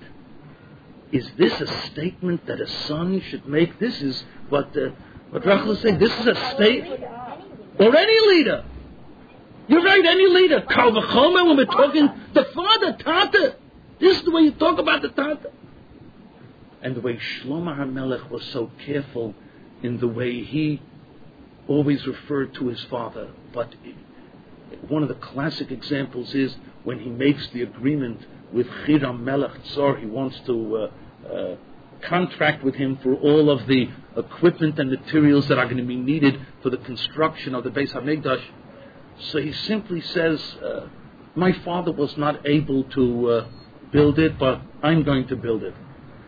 is this a statement that a son should make? This is what Rachel is saying. This is a statement. Or any leader. You're right, any leader. Kal v'chomer, when we're talking the father, Tata. This is the way you talk about the Tata. And the way Shlomo HaMelech was so careful in the way he always referred to his father. But one of the classic examples is when he makes the agreement with Hiram Melech Tzor. He wants to contract with him for all of the equipment and materials that are going to be needed for the construction of the Beis HaMikdash. So he simply says, my father was not able to build it, but I'm going to build it.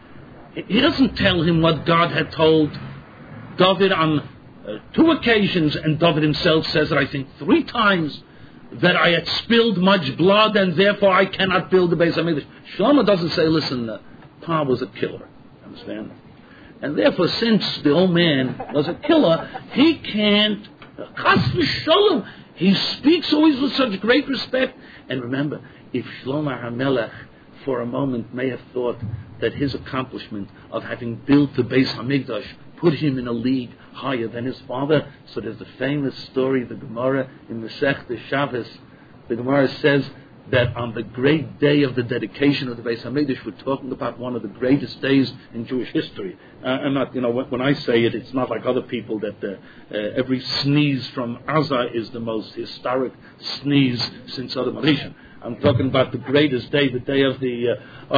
He doesn't tell him what God had told David on 2 occasions, and David himself says it, I think, 3 times, that I had spilled much blood and therefore I cannot build the Beis HaMikdash. Shlomo doesn't say, listen, Pa was a killer. Understand? And therefore, since the old man was a killer, he can't, Chas v'sholom, he speaks always with such great respect. And remember, if Shlomo HaMelech for a moment may have thought that his accomplishment of having built the Beis HaMikdash put him in a league higher than his father. So there's the famous story, the Gemara in Masechta Shabbos. The Gemara says that on the great day of the dedication of the Beis HaMikdash, we're talking about one of the greatest days in Jewish history. I'm not, when I say it, it's not like other people that every sneeze from Azza is the most historic sneeze since Adam Rishon. I'm talking about the greatest day, the day of the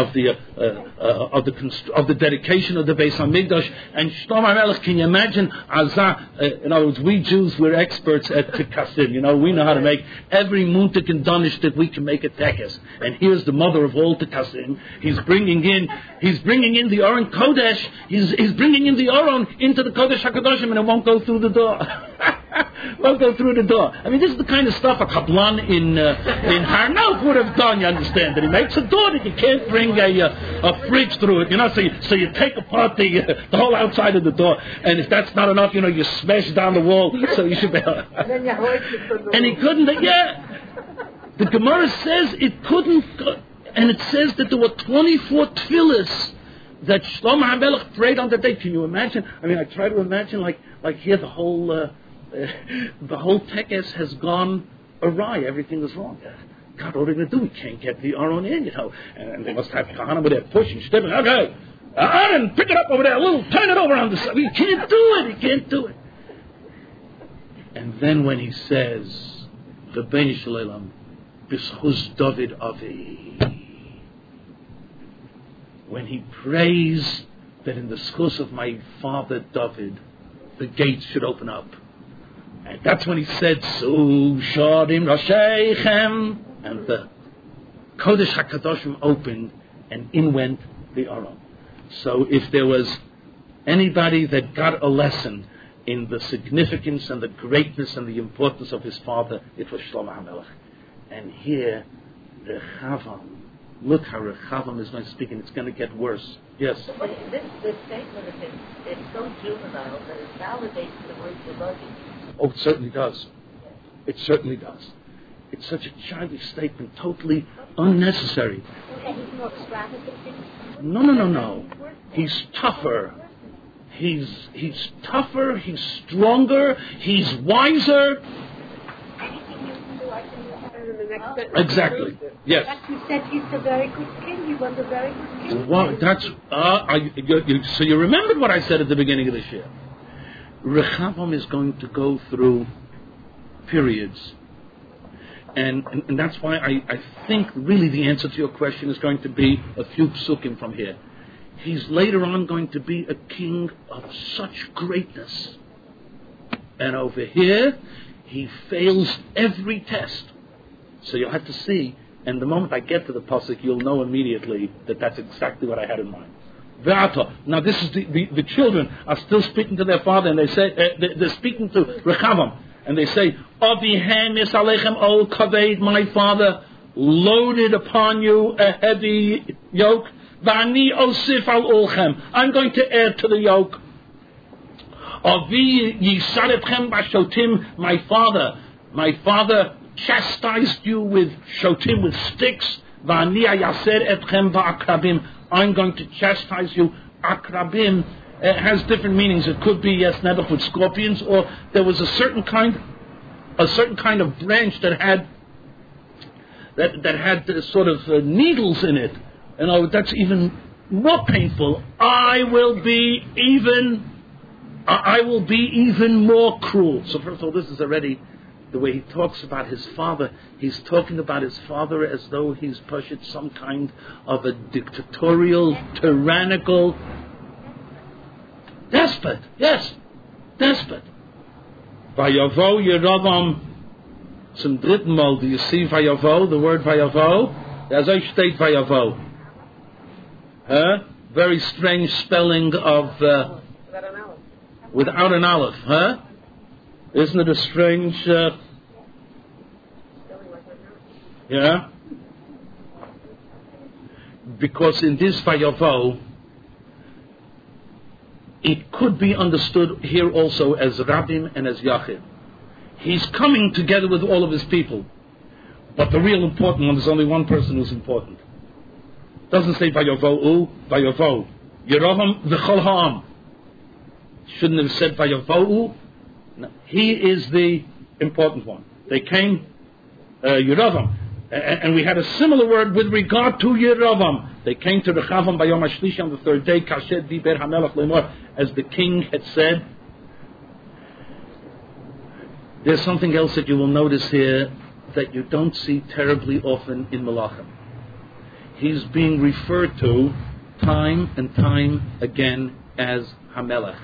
dedication of the Beis Hamikdash. And Shlomo HaMelech, can you imagine? In other words, we Jews, we're experts at tekassim. We know how to make every muntik and donish that we can make a tekes. And here's the mother of all tekassim. He's bringing in the Aron Kodesh. He's bringing in the Aron into the Kodesh HaKadoshim, and it won't go through the door. Won't go through the door. I mean, this is the kind of stuff a Kablan in Har Nof would have done. You understand that he makes a door that you can't bring a fridge through it. So you take apart the whole outside of the door, and if that's not enough, you smash down the wall. So you should be. And he couldn't. The Gemara says it couldn't, and it says that there were 24 tefillas that Shlomo HaMelech prayed on that day. Can you imagine? I mean, I try to imagine like here the whole tekes has gone awry. Everything is wrong. God, what are we going to do? We can't get the Aron in, And they must have Kahana with that pushing, stepping. Okay, Aron, pick it up over there. Turn it over on the side. You can't do it. And then when he says, "V'bein Shalom, b'schus David Avi," when he prays that in the schus of my father David, the gates should open up. And that's when he said, "So shadim rasheichem," and the Kodesh HaKadoshim opened, and in went the Aron. So if there was anybody that got a lesson in the significance and the greatness and the importance of his father, it was Shlomo HaMelech. And here, the Chavam Look how Rechavam is going to speak, and it's going to get worse. Yes? But this statement of his is so juvenile that it validates the word Yelodim. Oh, it certainly does. It certainly does. It's such a childish statement, totally unnecessary. And he's more extravagant than No. He's tougher. He's tougher, he's stronger, he's wiser. anything you can do, I can do better than the next bit. Exactly. Yes. But you said he's a very good king. He was a very good king. Well, that's so you remembered what I said at the beginning of this year. Rechavam is going to go through periods, and that's why I think really the answer to your question is going to be a few psukim from here. He's later on going to be a king of such greatness, and over here he fails every test. So you'll have to see, and the moment I get to the pasuk, you'll know immediately that that's exactly what I had in mind. Now this is the children are still speaking to their father, and they say they're speaking to Rechavam, and they say, "Avihem is alechem ol kaved, my father loaded upon you a heavy yoke. V'ani osif al olchem, I'm going to add to the yoke. Avi yisarevchem b'shotim, my father chastised you with shotim, with sticks. V'ani ayaser etchem ba'akrabim, I'm going to chastise you." Akrabim has different meanings. It could be, yes, Nebuch with scorpions, or there was a certain kind of branch that had sort of needles in it. And that's even more painful. I will be even more cruel. So first of all, this is already the way he talks about his father. He's talking about his father as though he's pushed some kind of a dictatorial, tyrannical despot. Yes, despot. Vayavo Yerovam. Zum dritten Mal, do you see Vayavo, the word Vayavo? There's a state Vayavo. Very strange spelling of without an aleph. Isn't it a strange? Yeah. Because in this Vayavo, it could be understood here also as Rabbim and as Yachid. He's coming together with all of his people, but the real important one is only one person who's important. Doesn't say Vayavo'u, Vayavo. Yerovam v'chol ha'am. Shouldn't have said Vayavo'u. No. He is the important one. They came, Yerovam. And we had a similar word with regard to Yerovam. They came to Rechavam by Yom HaShlishi on the third day, Kashed Diber HaMelech Lemor, as the king had said. There's something else that you will notice here that you don't see terribly often in Malachim. He's being referred to time and time again as Hamelech.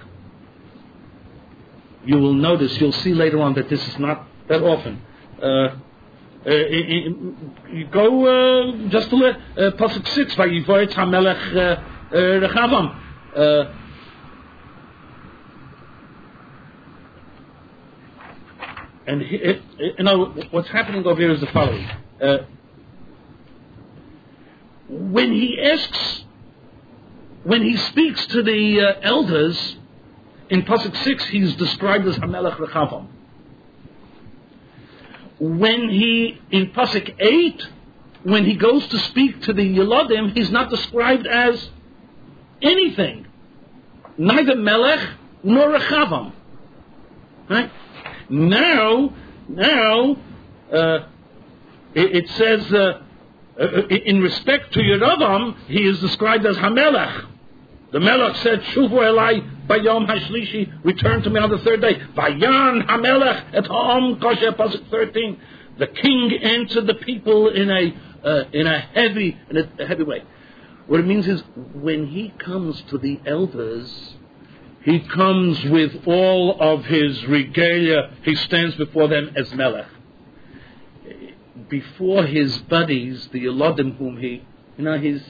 You will notice, you'll see later on that this is not that often. You go just to Pasuk 6, Vayivoyetz Hamelech Rechavam. And what's happening over here is the following. When he speaks to the elders, in Pasuk 6, he's described as Hamelech Rechavam. In Pasuk 8, when he goes to speak to the Yelodim, he's not described as anything. Neither Melech nor Rechavam. Right? Now, it says, in respect to Yerovam, he is described as Hamelech. The Melech said, Shuvu Elai Bayom Hashlishi, return to me on the third day. Vayan Hamelech et Ha'am Kosher, Pasuk 13. The king answered the people in a heavy way. What it means is, when he comes to the elders, he comes with all of his regalia. He stands before them as Melech. Before his buddies, the Yelodim, whom he's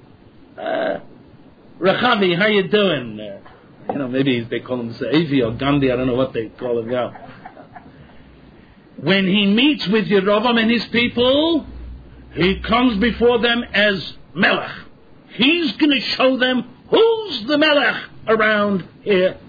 Rechavi, how you doing? Maybe they call him Ze'evi or Gandhi, I don't know what they call him now. When he meets with Yerovam and his people, He comes before them as Melech. He's going to show them who's the Melech around here.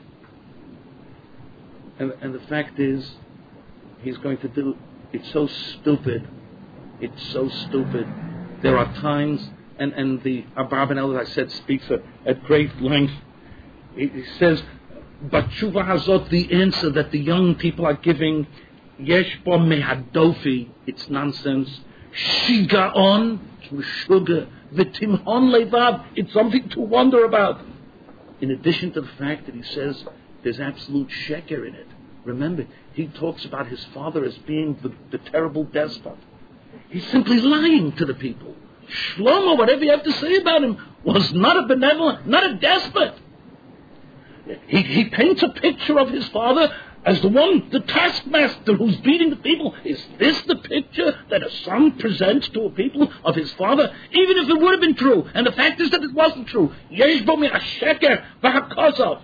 And the fact is, he's going to do, it's so stupid. It's so stupid. There are times, and the Abarbanel, as I said, speaks at great length. He says, but Tshuva Hazot, the answer that the young people are giving, Yesh bo mehadofi, it's nonsense. Shigaon, sugar, v'timhon levav, it's something to wonder about. In addition to the fact that he says there's absolute sheker in it. Remember, he talks about his father as being the terrible despot. He's simply lying to the people. Shlomo, whatever you have to say about him, was not a benevolent, not a despot. He paints a picture of his father as the one, the taskmaster who's beating the people. Is this the picture that a son presents to a people of his father? Even if it would have been true. And the fact is that it wasn't true. Yesh bo mi hasheker v'hakosov.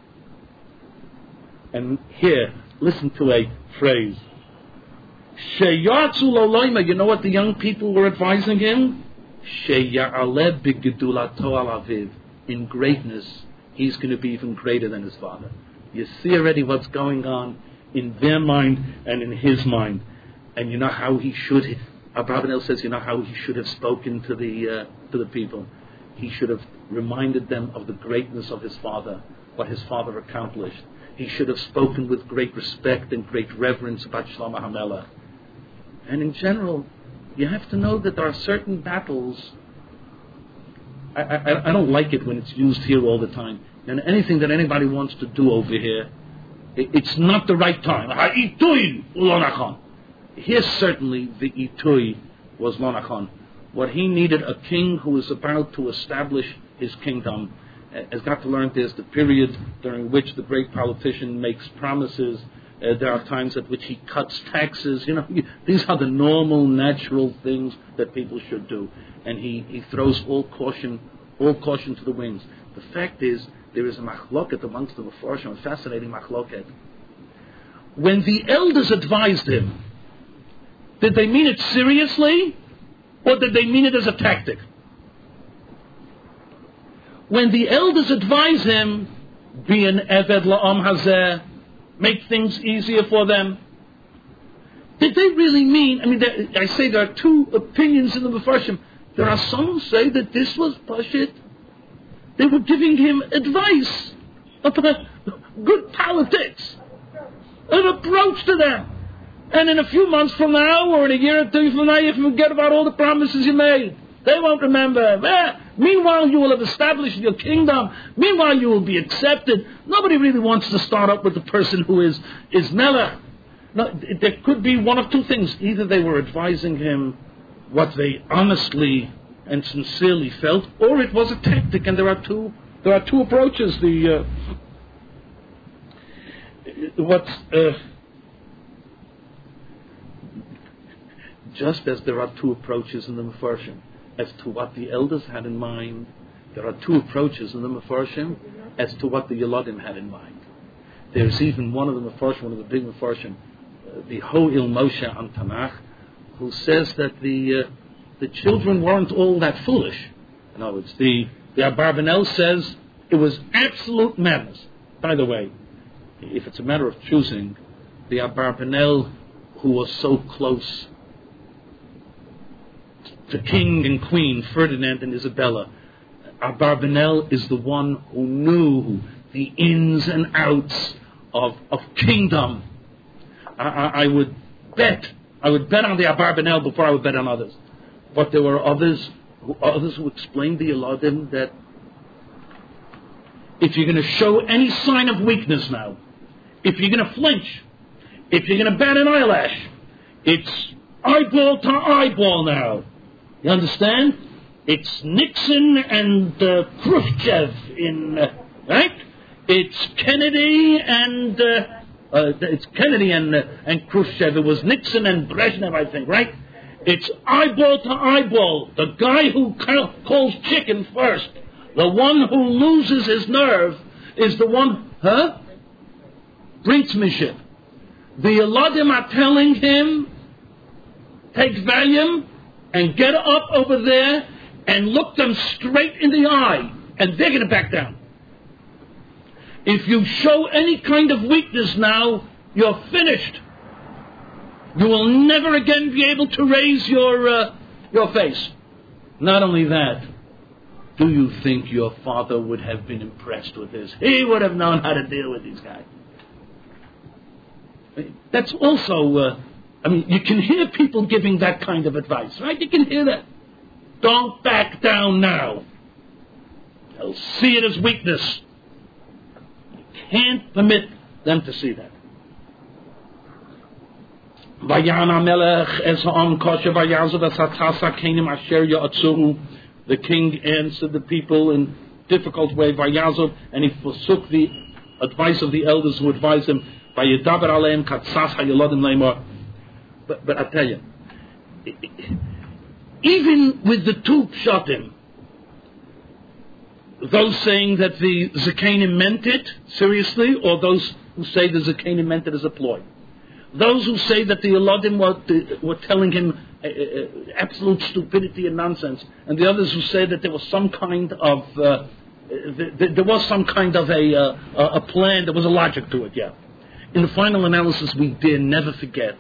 And here, listen to a phrase. Sheyatzu loloima, you know what the young people were advising him? Sheya'aleh b'gedulato alaviv. In greatness, he's going to be even greater than his father. You see already what's going on in their mind and in his mind. And you know how he should, Abravanel says, you know how he should have spoken to the people. He should have reminded them of the greatness of his father, what his father accomplished. He should have spoken with great respect and great reverence about Shlomo HaMelech. And in general, you have to know that there are certain battles. I don't like it when it's used here all the time. And anything that anybody wants to do over here, it's not the right time. Ha'itui lo nachon. Here certainly the itui was lo nachon. What he needed, a king who is about to establish his kingdom, has got to learn there's the period during which the great politician makes promises. There are times at which he cuts taxes. You know, these are the normal, natural things that people should do. And he throws all caution to the winds. The fact is, there is a machloket amongst the Mefarshim, a fascinating machloket. When the elders advised him, did they mean it seriously, or did they mean it as a tactic? When the elders advise him, be an eved la'am hazeh, make things easier for them, did they really mean, I say there are two opinions in the Mefarshim. There are some who say that this was Pashit. They were giving him advice about good politics, an approach to them. And in a few months from now, or in a year or two from now, you forget about all the promises you made. They won't remember. Meanwhile, you will have established your kingdom. Meanwhile, you will be accepted. Nobody really wants to start up with the person who is Melech. No, there could be one of two things. Either they were advising him what they honestly and sincerely felt, or it was a tactic. And there are two approaches. Just as there are two approaches in the Mefarshim as to what the elders had in mind, there are two approaches in the Mefarshim as to what the Yeladim had in mind. There's even one of the Mefarshim, one of the big Mefarshim, the Ho'il Moshe on Tanakh, who says that the children weren't all that foolish. In other words, the Abarbanel says it was absolute madness. By the way, if it's a matter of choosing, the Abarbanel who was so close to King and Queen Ferdinand and Isabella, Abarbanel is the one who knew the ins and outs of kingdom. I would bet on the Abarbanel before I would bet on others. But there were others who explained the Eladim that if you're going to show any sign of weakness now, if you're going to flinch, if you're going to bat an eyelash, it's eyeball to eyeball now. You understand? It's Nixon and Khrushchev right? It's Kennedy and Khrushchev. It was Nixon and Brezhnev, I think, right? It's eyeball to eyeball. The guy who calls chicken first, the one who loses his nerve, is the one, brinksmanship. The Eladim are telling him, take Valium, and get up over there and look them straight in the eye, and they're going to back down. If you show any kind of weakness now, you're finished. You will never again be able to raise your face. Not only that, do you think your father would have been impressed with this? He would have known how to deal with these guys. That's also, you can hear people giving that kind of advice, right? You can hear that. Don't back down now. They'll see it as weakness. You can't permit them to see that. The king answered the people in a difficult way, and he forsook the advice of the elders who advised him. But I tell you, even with the two pshatim, those saying that the Zakanim meant it seriously, or those who say the Zakanim meant it as a ploy. Those who say that the Eladim were telling him absolute stupidity and nonsense, and the others who say that there was some kind of a plan, there was a logic to it. Yeah. In the final analysis, we dare never forget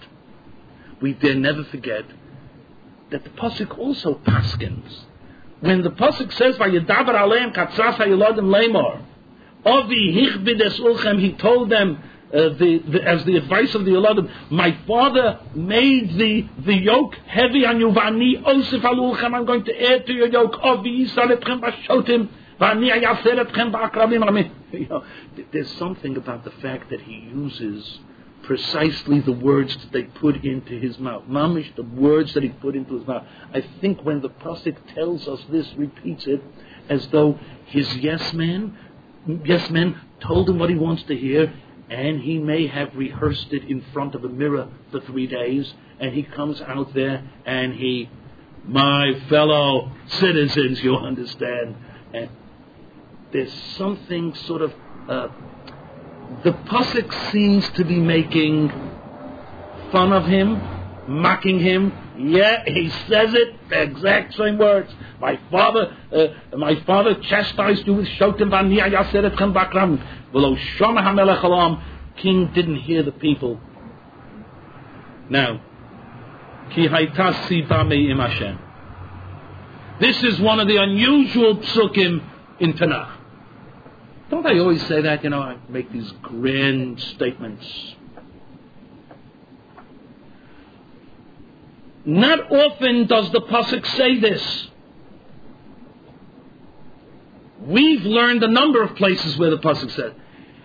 that the pasuk also paskins. When the pasuk says, "Vayedaber aleim katzas hayeladim leimor," Avi hichbides ulchem, he told them, as the advice of the Eladim, my father made the yoke heavy on you. Vani osif alulchem, I'm going to add to your yoke. Avi yisaretchem bashotim, vani ayaseretchem ba'akrabim. There's something about the fact that he uses precisely the words that they put into his mouth. Mamish, the words that he put into his mouth. I think when the pasuk tells us this, repeats it, as though his yes men told him what he wants to hear, and he may have rehearsed it in front of a mirror for 3 days, and he comes out there and my fellow citizens, you understand, and there's something sort of, the pasuk seems to be making fun of him, mocking him. Yeah, he says it, the exact same words. My father chastised you with shotim v'ani ayaseretchem ba'akrabim. V'lo shama hamelech halam. King didn't hear the people. Now, ki hayta siba me'im Hashem. This is one of the unusual psukim in Tanakh. Don't I always say that? I make these grand statements. Not often does the pasuk say this. We've learned a number of places where the pasuk said.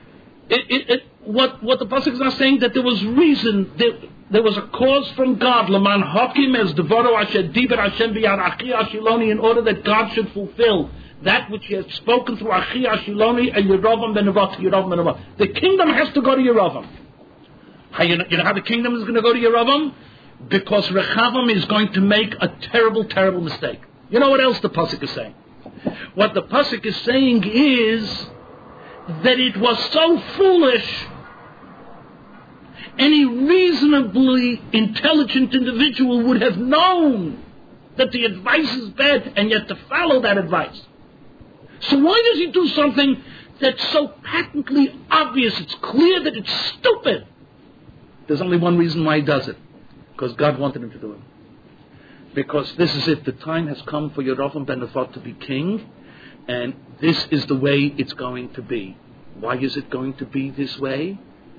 What the pasuk is not saying, that there was reason, there was a cause from God, Laman Hakim as Devoro Asher Diber Hashem B'Yad Achi Ashiloni, in order that God should fulfill that which He has spoken through Achi Ashiloni and Yerovam ben Nevat. The kingdom has to go to Yerovam. You know how the kingdom is going to go to Yerovam? Because Rechavam is going to make a terrible, terrible mistake. You know what else the pasuk is saying? What the pasuk is saying is that it was so foolish, any reasonably intelligent individual would have known that the advice is bad and yet to follow that advice. So why does he do something that's so patently obvious? It's clear that it's stupid. There's only one reason why he does it. Because God wanted him to do it. Because this is it. The time has come for Yerovam ben Nevat to be king, and this is the way it's going to be. Why is it going to be this way?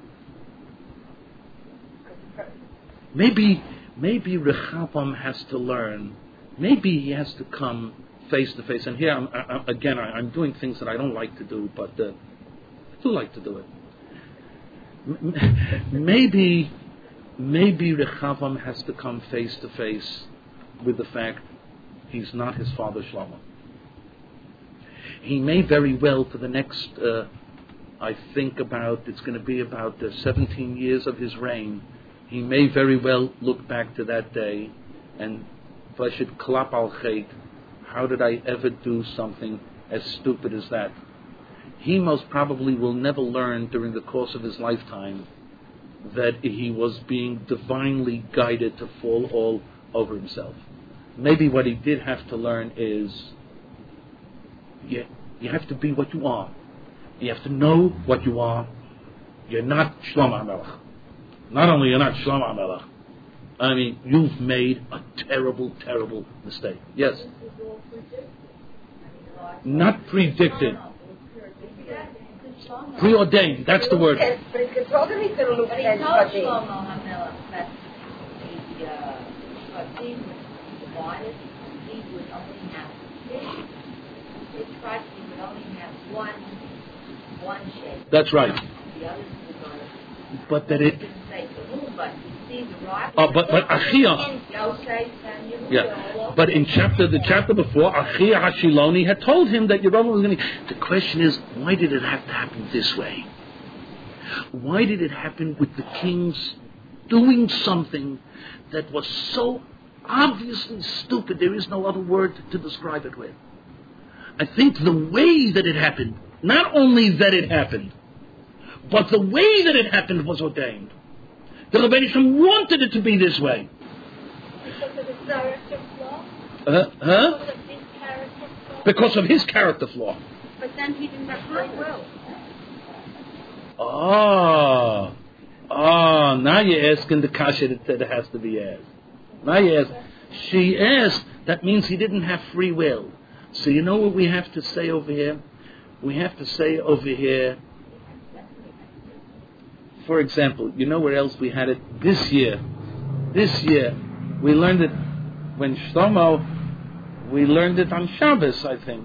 Maybe Rechavam has to learn. Maybe he has to come face to face. And here, I'm doing things that I don't like to do, but I do like to do it. Maybe Rechavam has to come face to face with the fact he's not his father Shlomo. He may very well, for the next, it's going to be about 17 years of his reign, he may very well look back to that day and Vashid klap al chet, how did I ever do something as stupid as that? He most probably will never learn during the course of his lifetime that he was being divinely guided to fall all over himself. maybe what he did have to learn is you have to be what you are. You have to know what you are. You're not Shlomo HaMelech. Not only you're not Shlomo HaMelech, I mean, you've made a terrible, terrible mistake. Yes? Not predicted. Preordained. That's the word. But he told him he's going to lose 10 Shvatim. Shlomo HaMelech that the Shvatim was divided. He would only have his tribes. He would only have one shade. That's right. The others were going to. But that it. Didn't say to whom, but he sees the right. But Achia. Yeah. But in the chapter before, Achia Hashiloni had told him that Yerovam was going to. The question is, why did it have to happen this way? Why did it happen with the kings doing something that was so obviously stupid? There is no other word to describe it with. I think the way that it happened, not only that it happened, but the way that it happened was ordained. The Rebbeinu Shem wanted it to be this way. Because of his character flaw? Huh? Because of his character flaw? Because of his character flaw. But then he didn't have free will. Now you're asking the kasha that has to be asked. Now you ask. She asked, that means he didn't have free will. So you know what we have to say over here? We have to say over here, for example, you know where else we had it? This year, we learned it when Shlomo, we learned it on Shabbos, I think.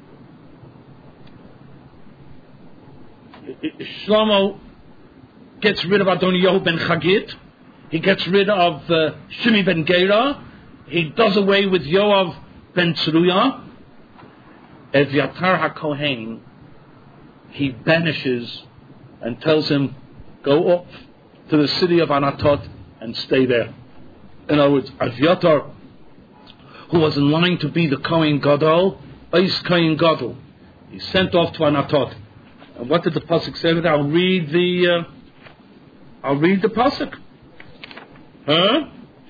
Shlomo gets rid of Adoniyahu ben Chagit. He gets rid of Shimi ben Gera. He does away with Yoav ben Tzruya. Evyatar HaKohen, he banishes and tells him, go up to the city of Anatot and stay there. In other words, Evyatar, who was in line to be the Kohen Gadol, Eis Kohen Gadol, he's sent off to Anatot. And what did the pasuk say? I'll read the pasuk. Huh?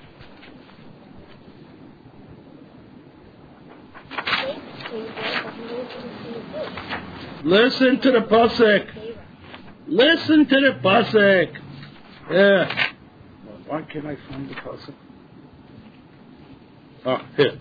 Listen to the pasuk. Listen to the pasuk. Yeah. Why can't I find the pasuk? Here.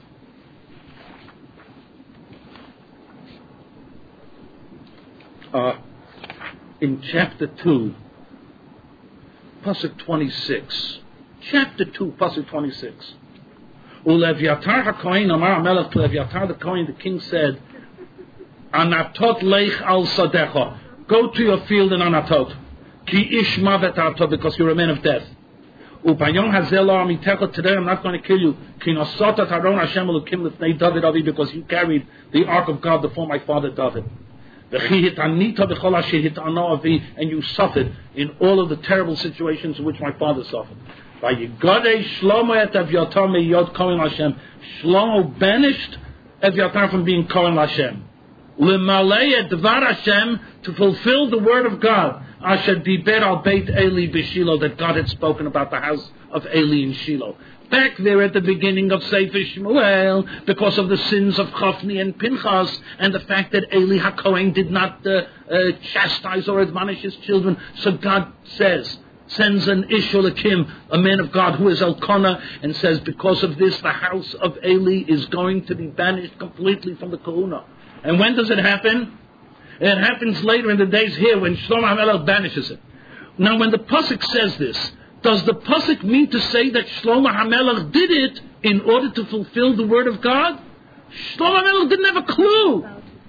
In chapter 2, pasuk 26. Chapter 2, pasuk 26. Uleviatar HaKohen, Amar HaMelech to Leviatar the Kohen, the king said, Anatot leich al sadecha. Go to your field in Anatot. Ki ish mavet ato, because you're a man of death. Upayom hazel lo amitecha, today I'm not going to kill you. Ki nosata taron Hashem elokim lefnei David avi, because you carried the ark of God before my father David. V'chi hitanita b'chol asher hitano avi, and you suffered in all of the terrible situations in which my father suffered. Vayigade Shlomo et Evyatar meyod Kohen Hashem. Shlomo banished Evyatar from being Kohen Hashem. L'malei dvar Hashem, to fulfill the word of God. Asher diber al beit Eli b'Shilo, that God had spoken about the house of Eli in Shiloh. Back there at the beginning of Sefer Shmuel, because of the sins of Chofni and Pinchas, and the fact that Eli HaKohen did not chastise or admonish his children, so God sends an Ish Olakim, a man of God who is Elkanah, and says, because of this, the house of Eli is going to be banished completely from the Kahuna. And when does it happen? It happens later in the days here when Shlomo HaMelech banishes it. Now, when the pasuk says this, does the pasuk mean to say that Shlomo HaMelech did it in order to fulfill the word of God? Shlomo HaMelech didn't have a clue.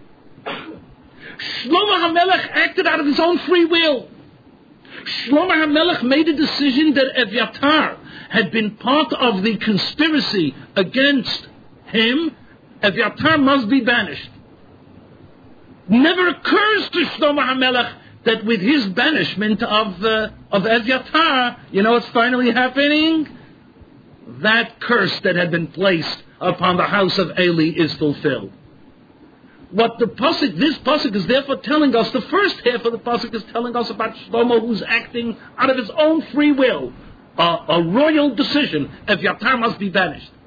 Shlomo HaMelech acted out of his own free will. Shlomo HaMelech made a decision that Evyatar had been part of the conspiracy against him. Evyatar must be banished. Never occurs to Shlomo HaMelech that with his banishment of Evyatar, you know what's finally happening? That curse that had been placed upon the house of Eli is fulfilled. What this pasuk is therefore telling us, the first half of the pasuk is telling us about Shlomo, who's acting out of his own free will, a royal decision. Evyatar must be banished.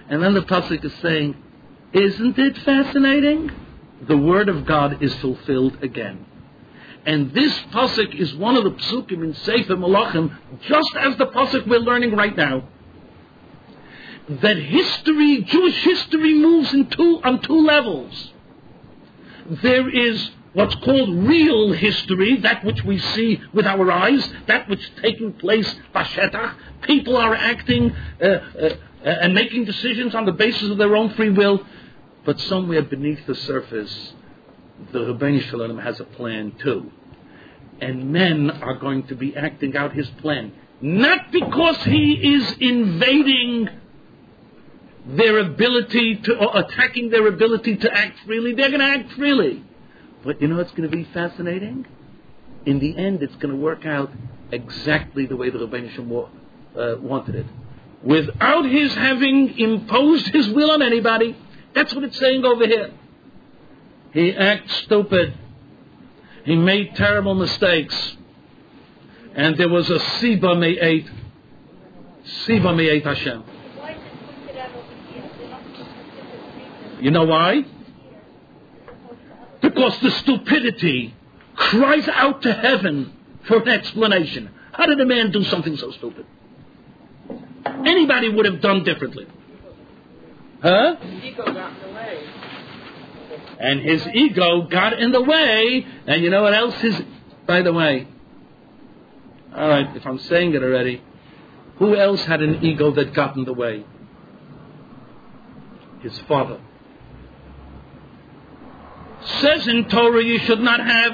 And then the pasuk is saying, isn't it fascinating? The word of God is fulfilled again. And this pasuk is one of the psukim in Sefer Malachim, just as the pasuk we're learning right now. That history, Jewish history, moves on two levels. There is what's called real history, that which we see with our eyes, that which is taking place bashetach. People are acting and making decisions on the basis of their own free will. But somewhere beneath the surface, the Rebbeinu Shalom has a plan too. And men are going to be acting out his plan. Not because he is invading their ability to, or attacking their ability to act freely. They're going to act freely. But you know what's going to be fascinating? In the end, it's going to work out exactly the way the Rebbeinu Shalom wanted it. Without his having imposed his will on anybody. That's what it's saying over here. He acts stupid. He made terrible mistakes. And there was a Siba Me'et. Siba Me'et Hashem. Why is it pointed out over here? They're not specific reasons. You know why? Because the stupidity cries out to heaven for an explanation. How did a man do something so stupid? Anybody would have done differently. Huh? Ego got in the way. And his ego got in the way. And you know what else? By the way, all right, if I'm saying it already, who else had an ego that got in the way? His father. Says in Torah you should not have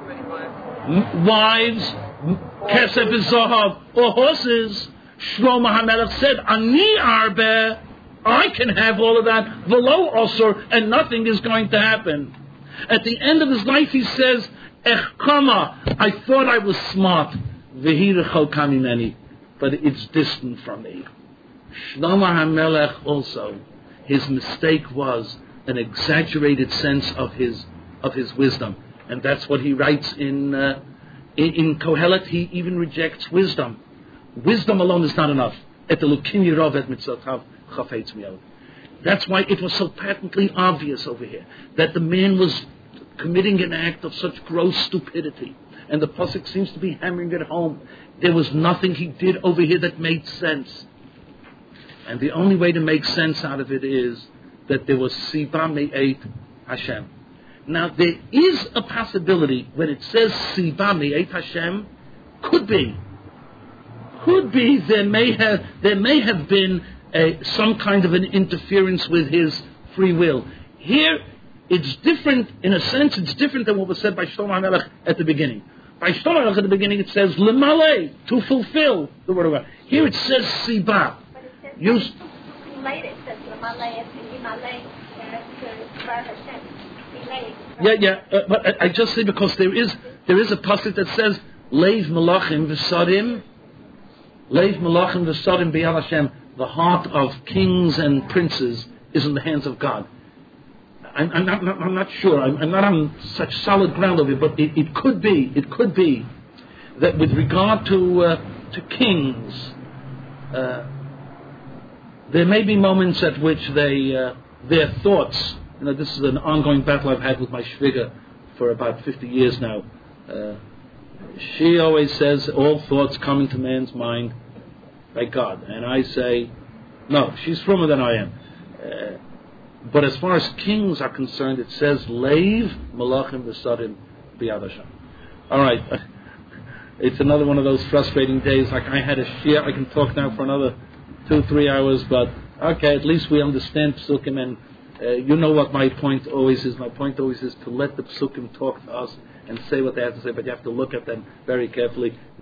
wives, kesef v'zohav, or horses. Shlomo HaMelech said, Ani arbe, I can have all of that, v'lo osor, and nothing is going to happen. At the end of his life he says, Echkama, I thought I was smart, v'hi rechok mimeni, but it's distant from me. Shlomo HaMelech also, his mistake was an exaggerated sense of his wisdom. And that's what he writes in Kohelet. He even rejects wisdom. Wisdom alone is not enough. That's why it was so patently obvious over here that the man was committing an act of such gross stupidity. And the pasuk seems to be hammering it home. There was nothing he did over here that made sense. And the only way to make sense out of it is that there was Siba Me'et Hashem. Now there is a possibility when it says Siba Me'et Hashem, could be there may have been some kind of an interference with his free will. Here it's different, in a sense it's different than what was said by Shlomo HaMelech at the beginning. By Shlomo HaMelech at the beginning it says L'malei, to fulfill the word of God. Here it says Siba. But it says later it says L'malei and Yimalei to Bar Hashem. But I just say because there is a pasuk that says Leiv Malachim V'Sadim, Leiv Malachim V'Sadim B'Yad Hashem. The heart of kings and princes is in the hands of God. I'm not sure. I'm not on such solid ground of it, but it could be that with regard to kings, there may be moments at which their thoughts. You know, this is an ongoing battle I've had with my shviga for about 50 years now. She always says all thoughts come into man's mind by God, and I say no. She's firmer than I am. But as far as kings are concerned, it says Leiv Malachim V'Sadim B'Yad Hashem. All right, it's another one of those frustrating days. Like I had a shir, I can talk now for another 2-3 hours, but okay, at least we understand Psukim, and you know what my point always is. My point always is to let the Psukim talk to us and say what they have to say, but you have to look at them very carefully.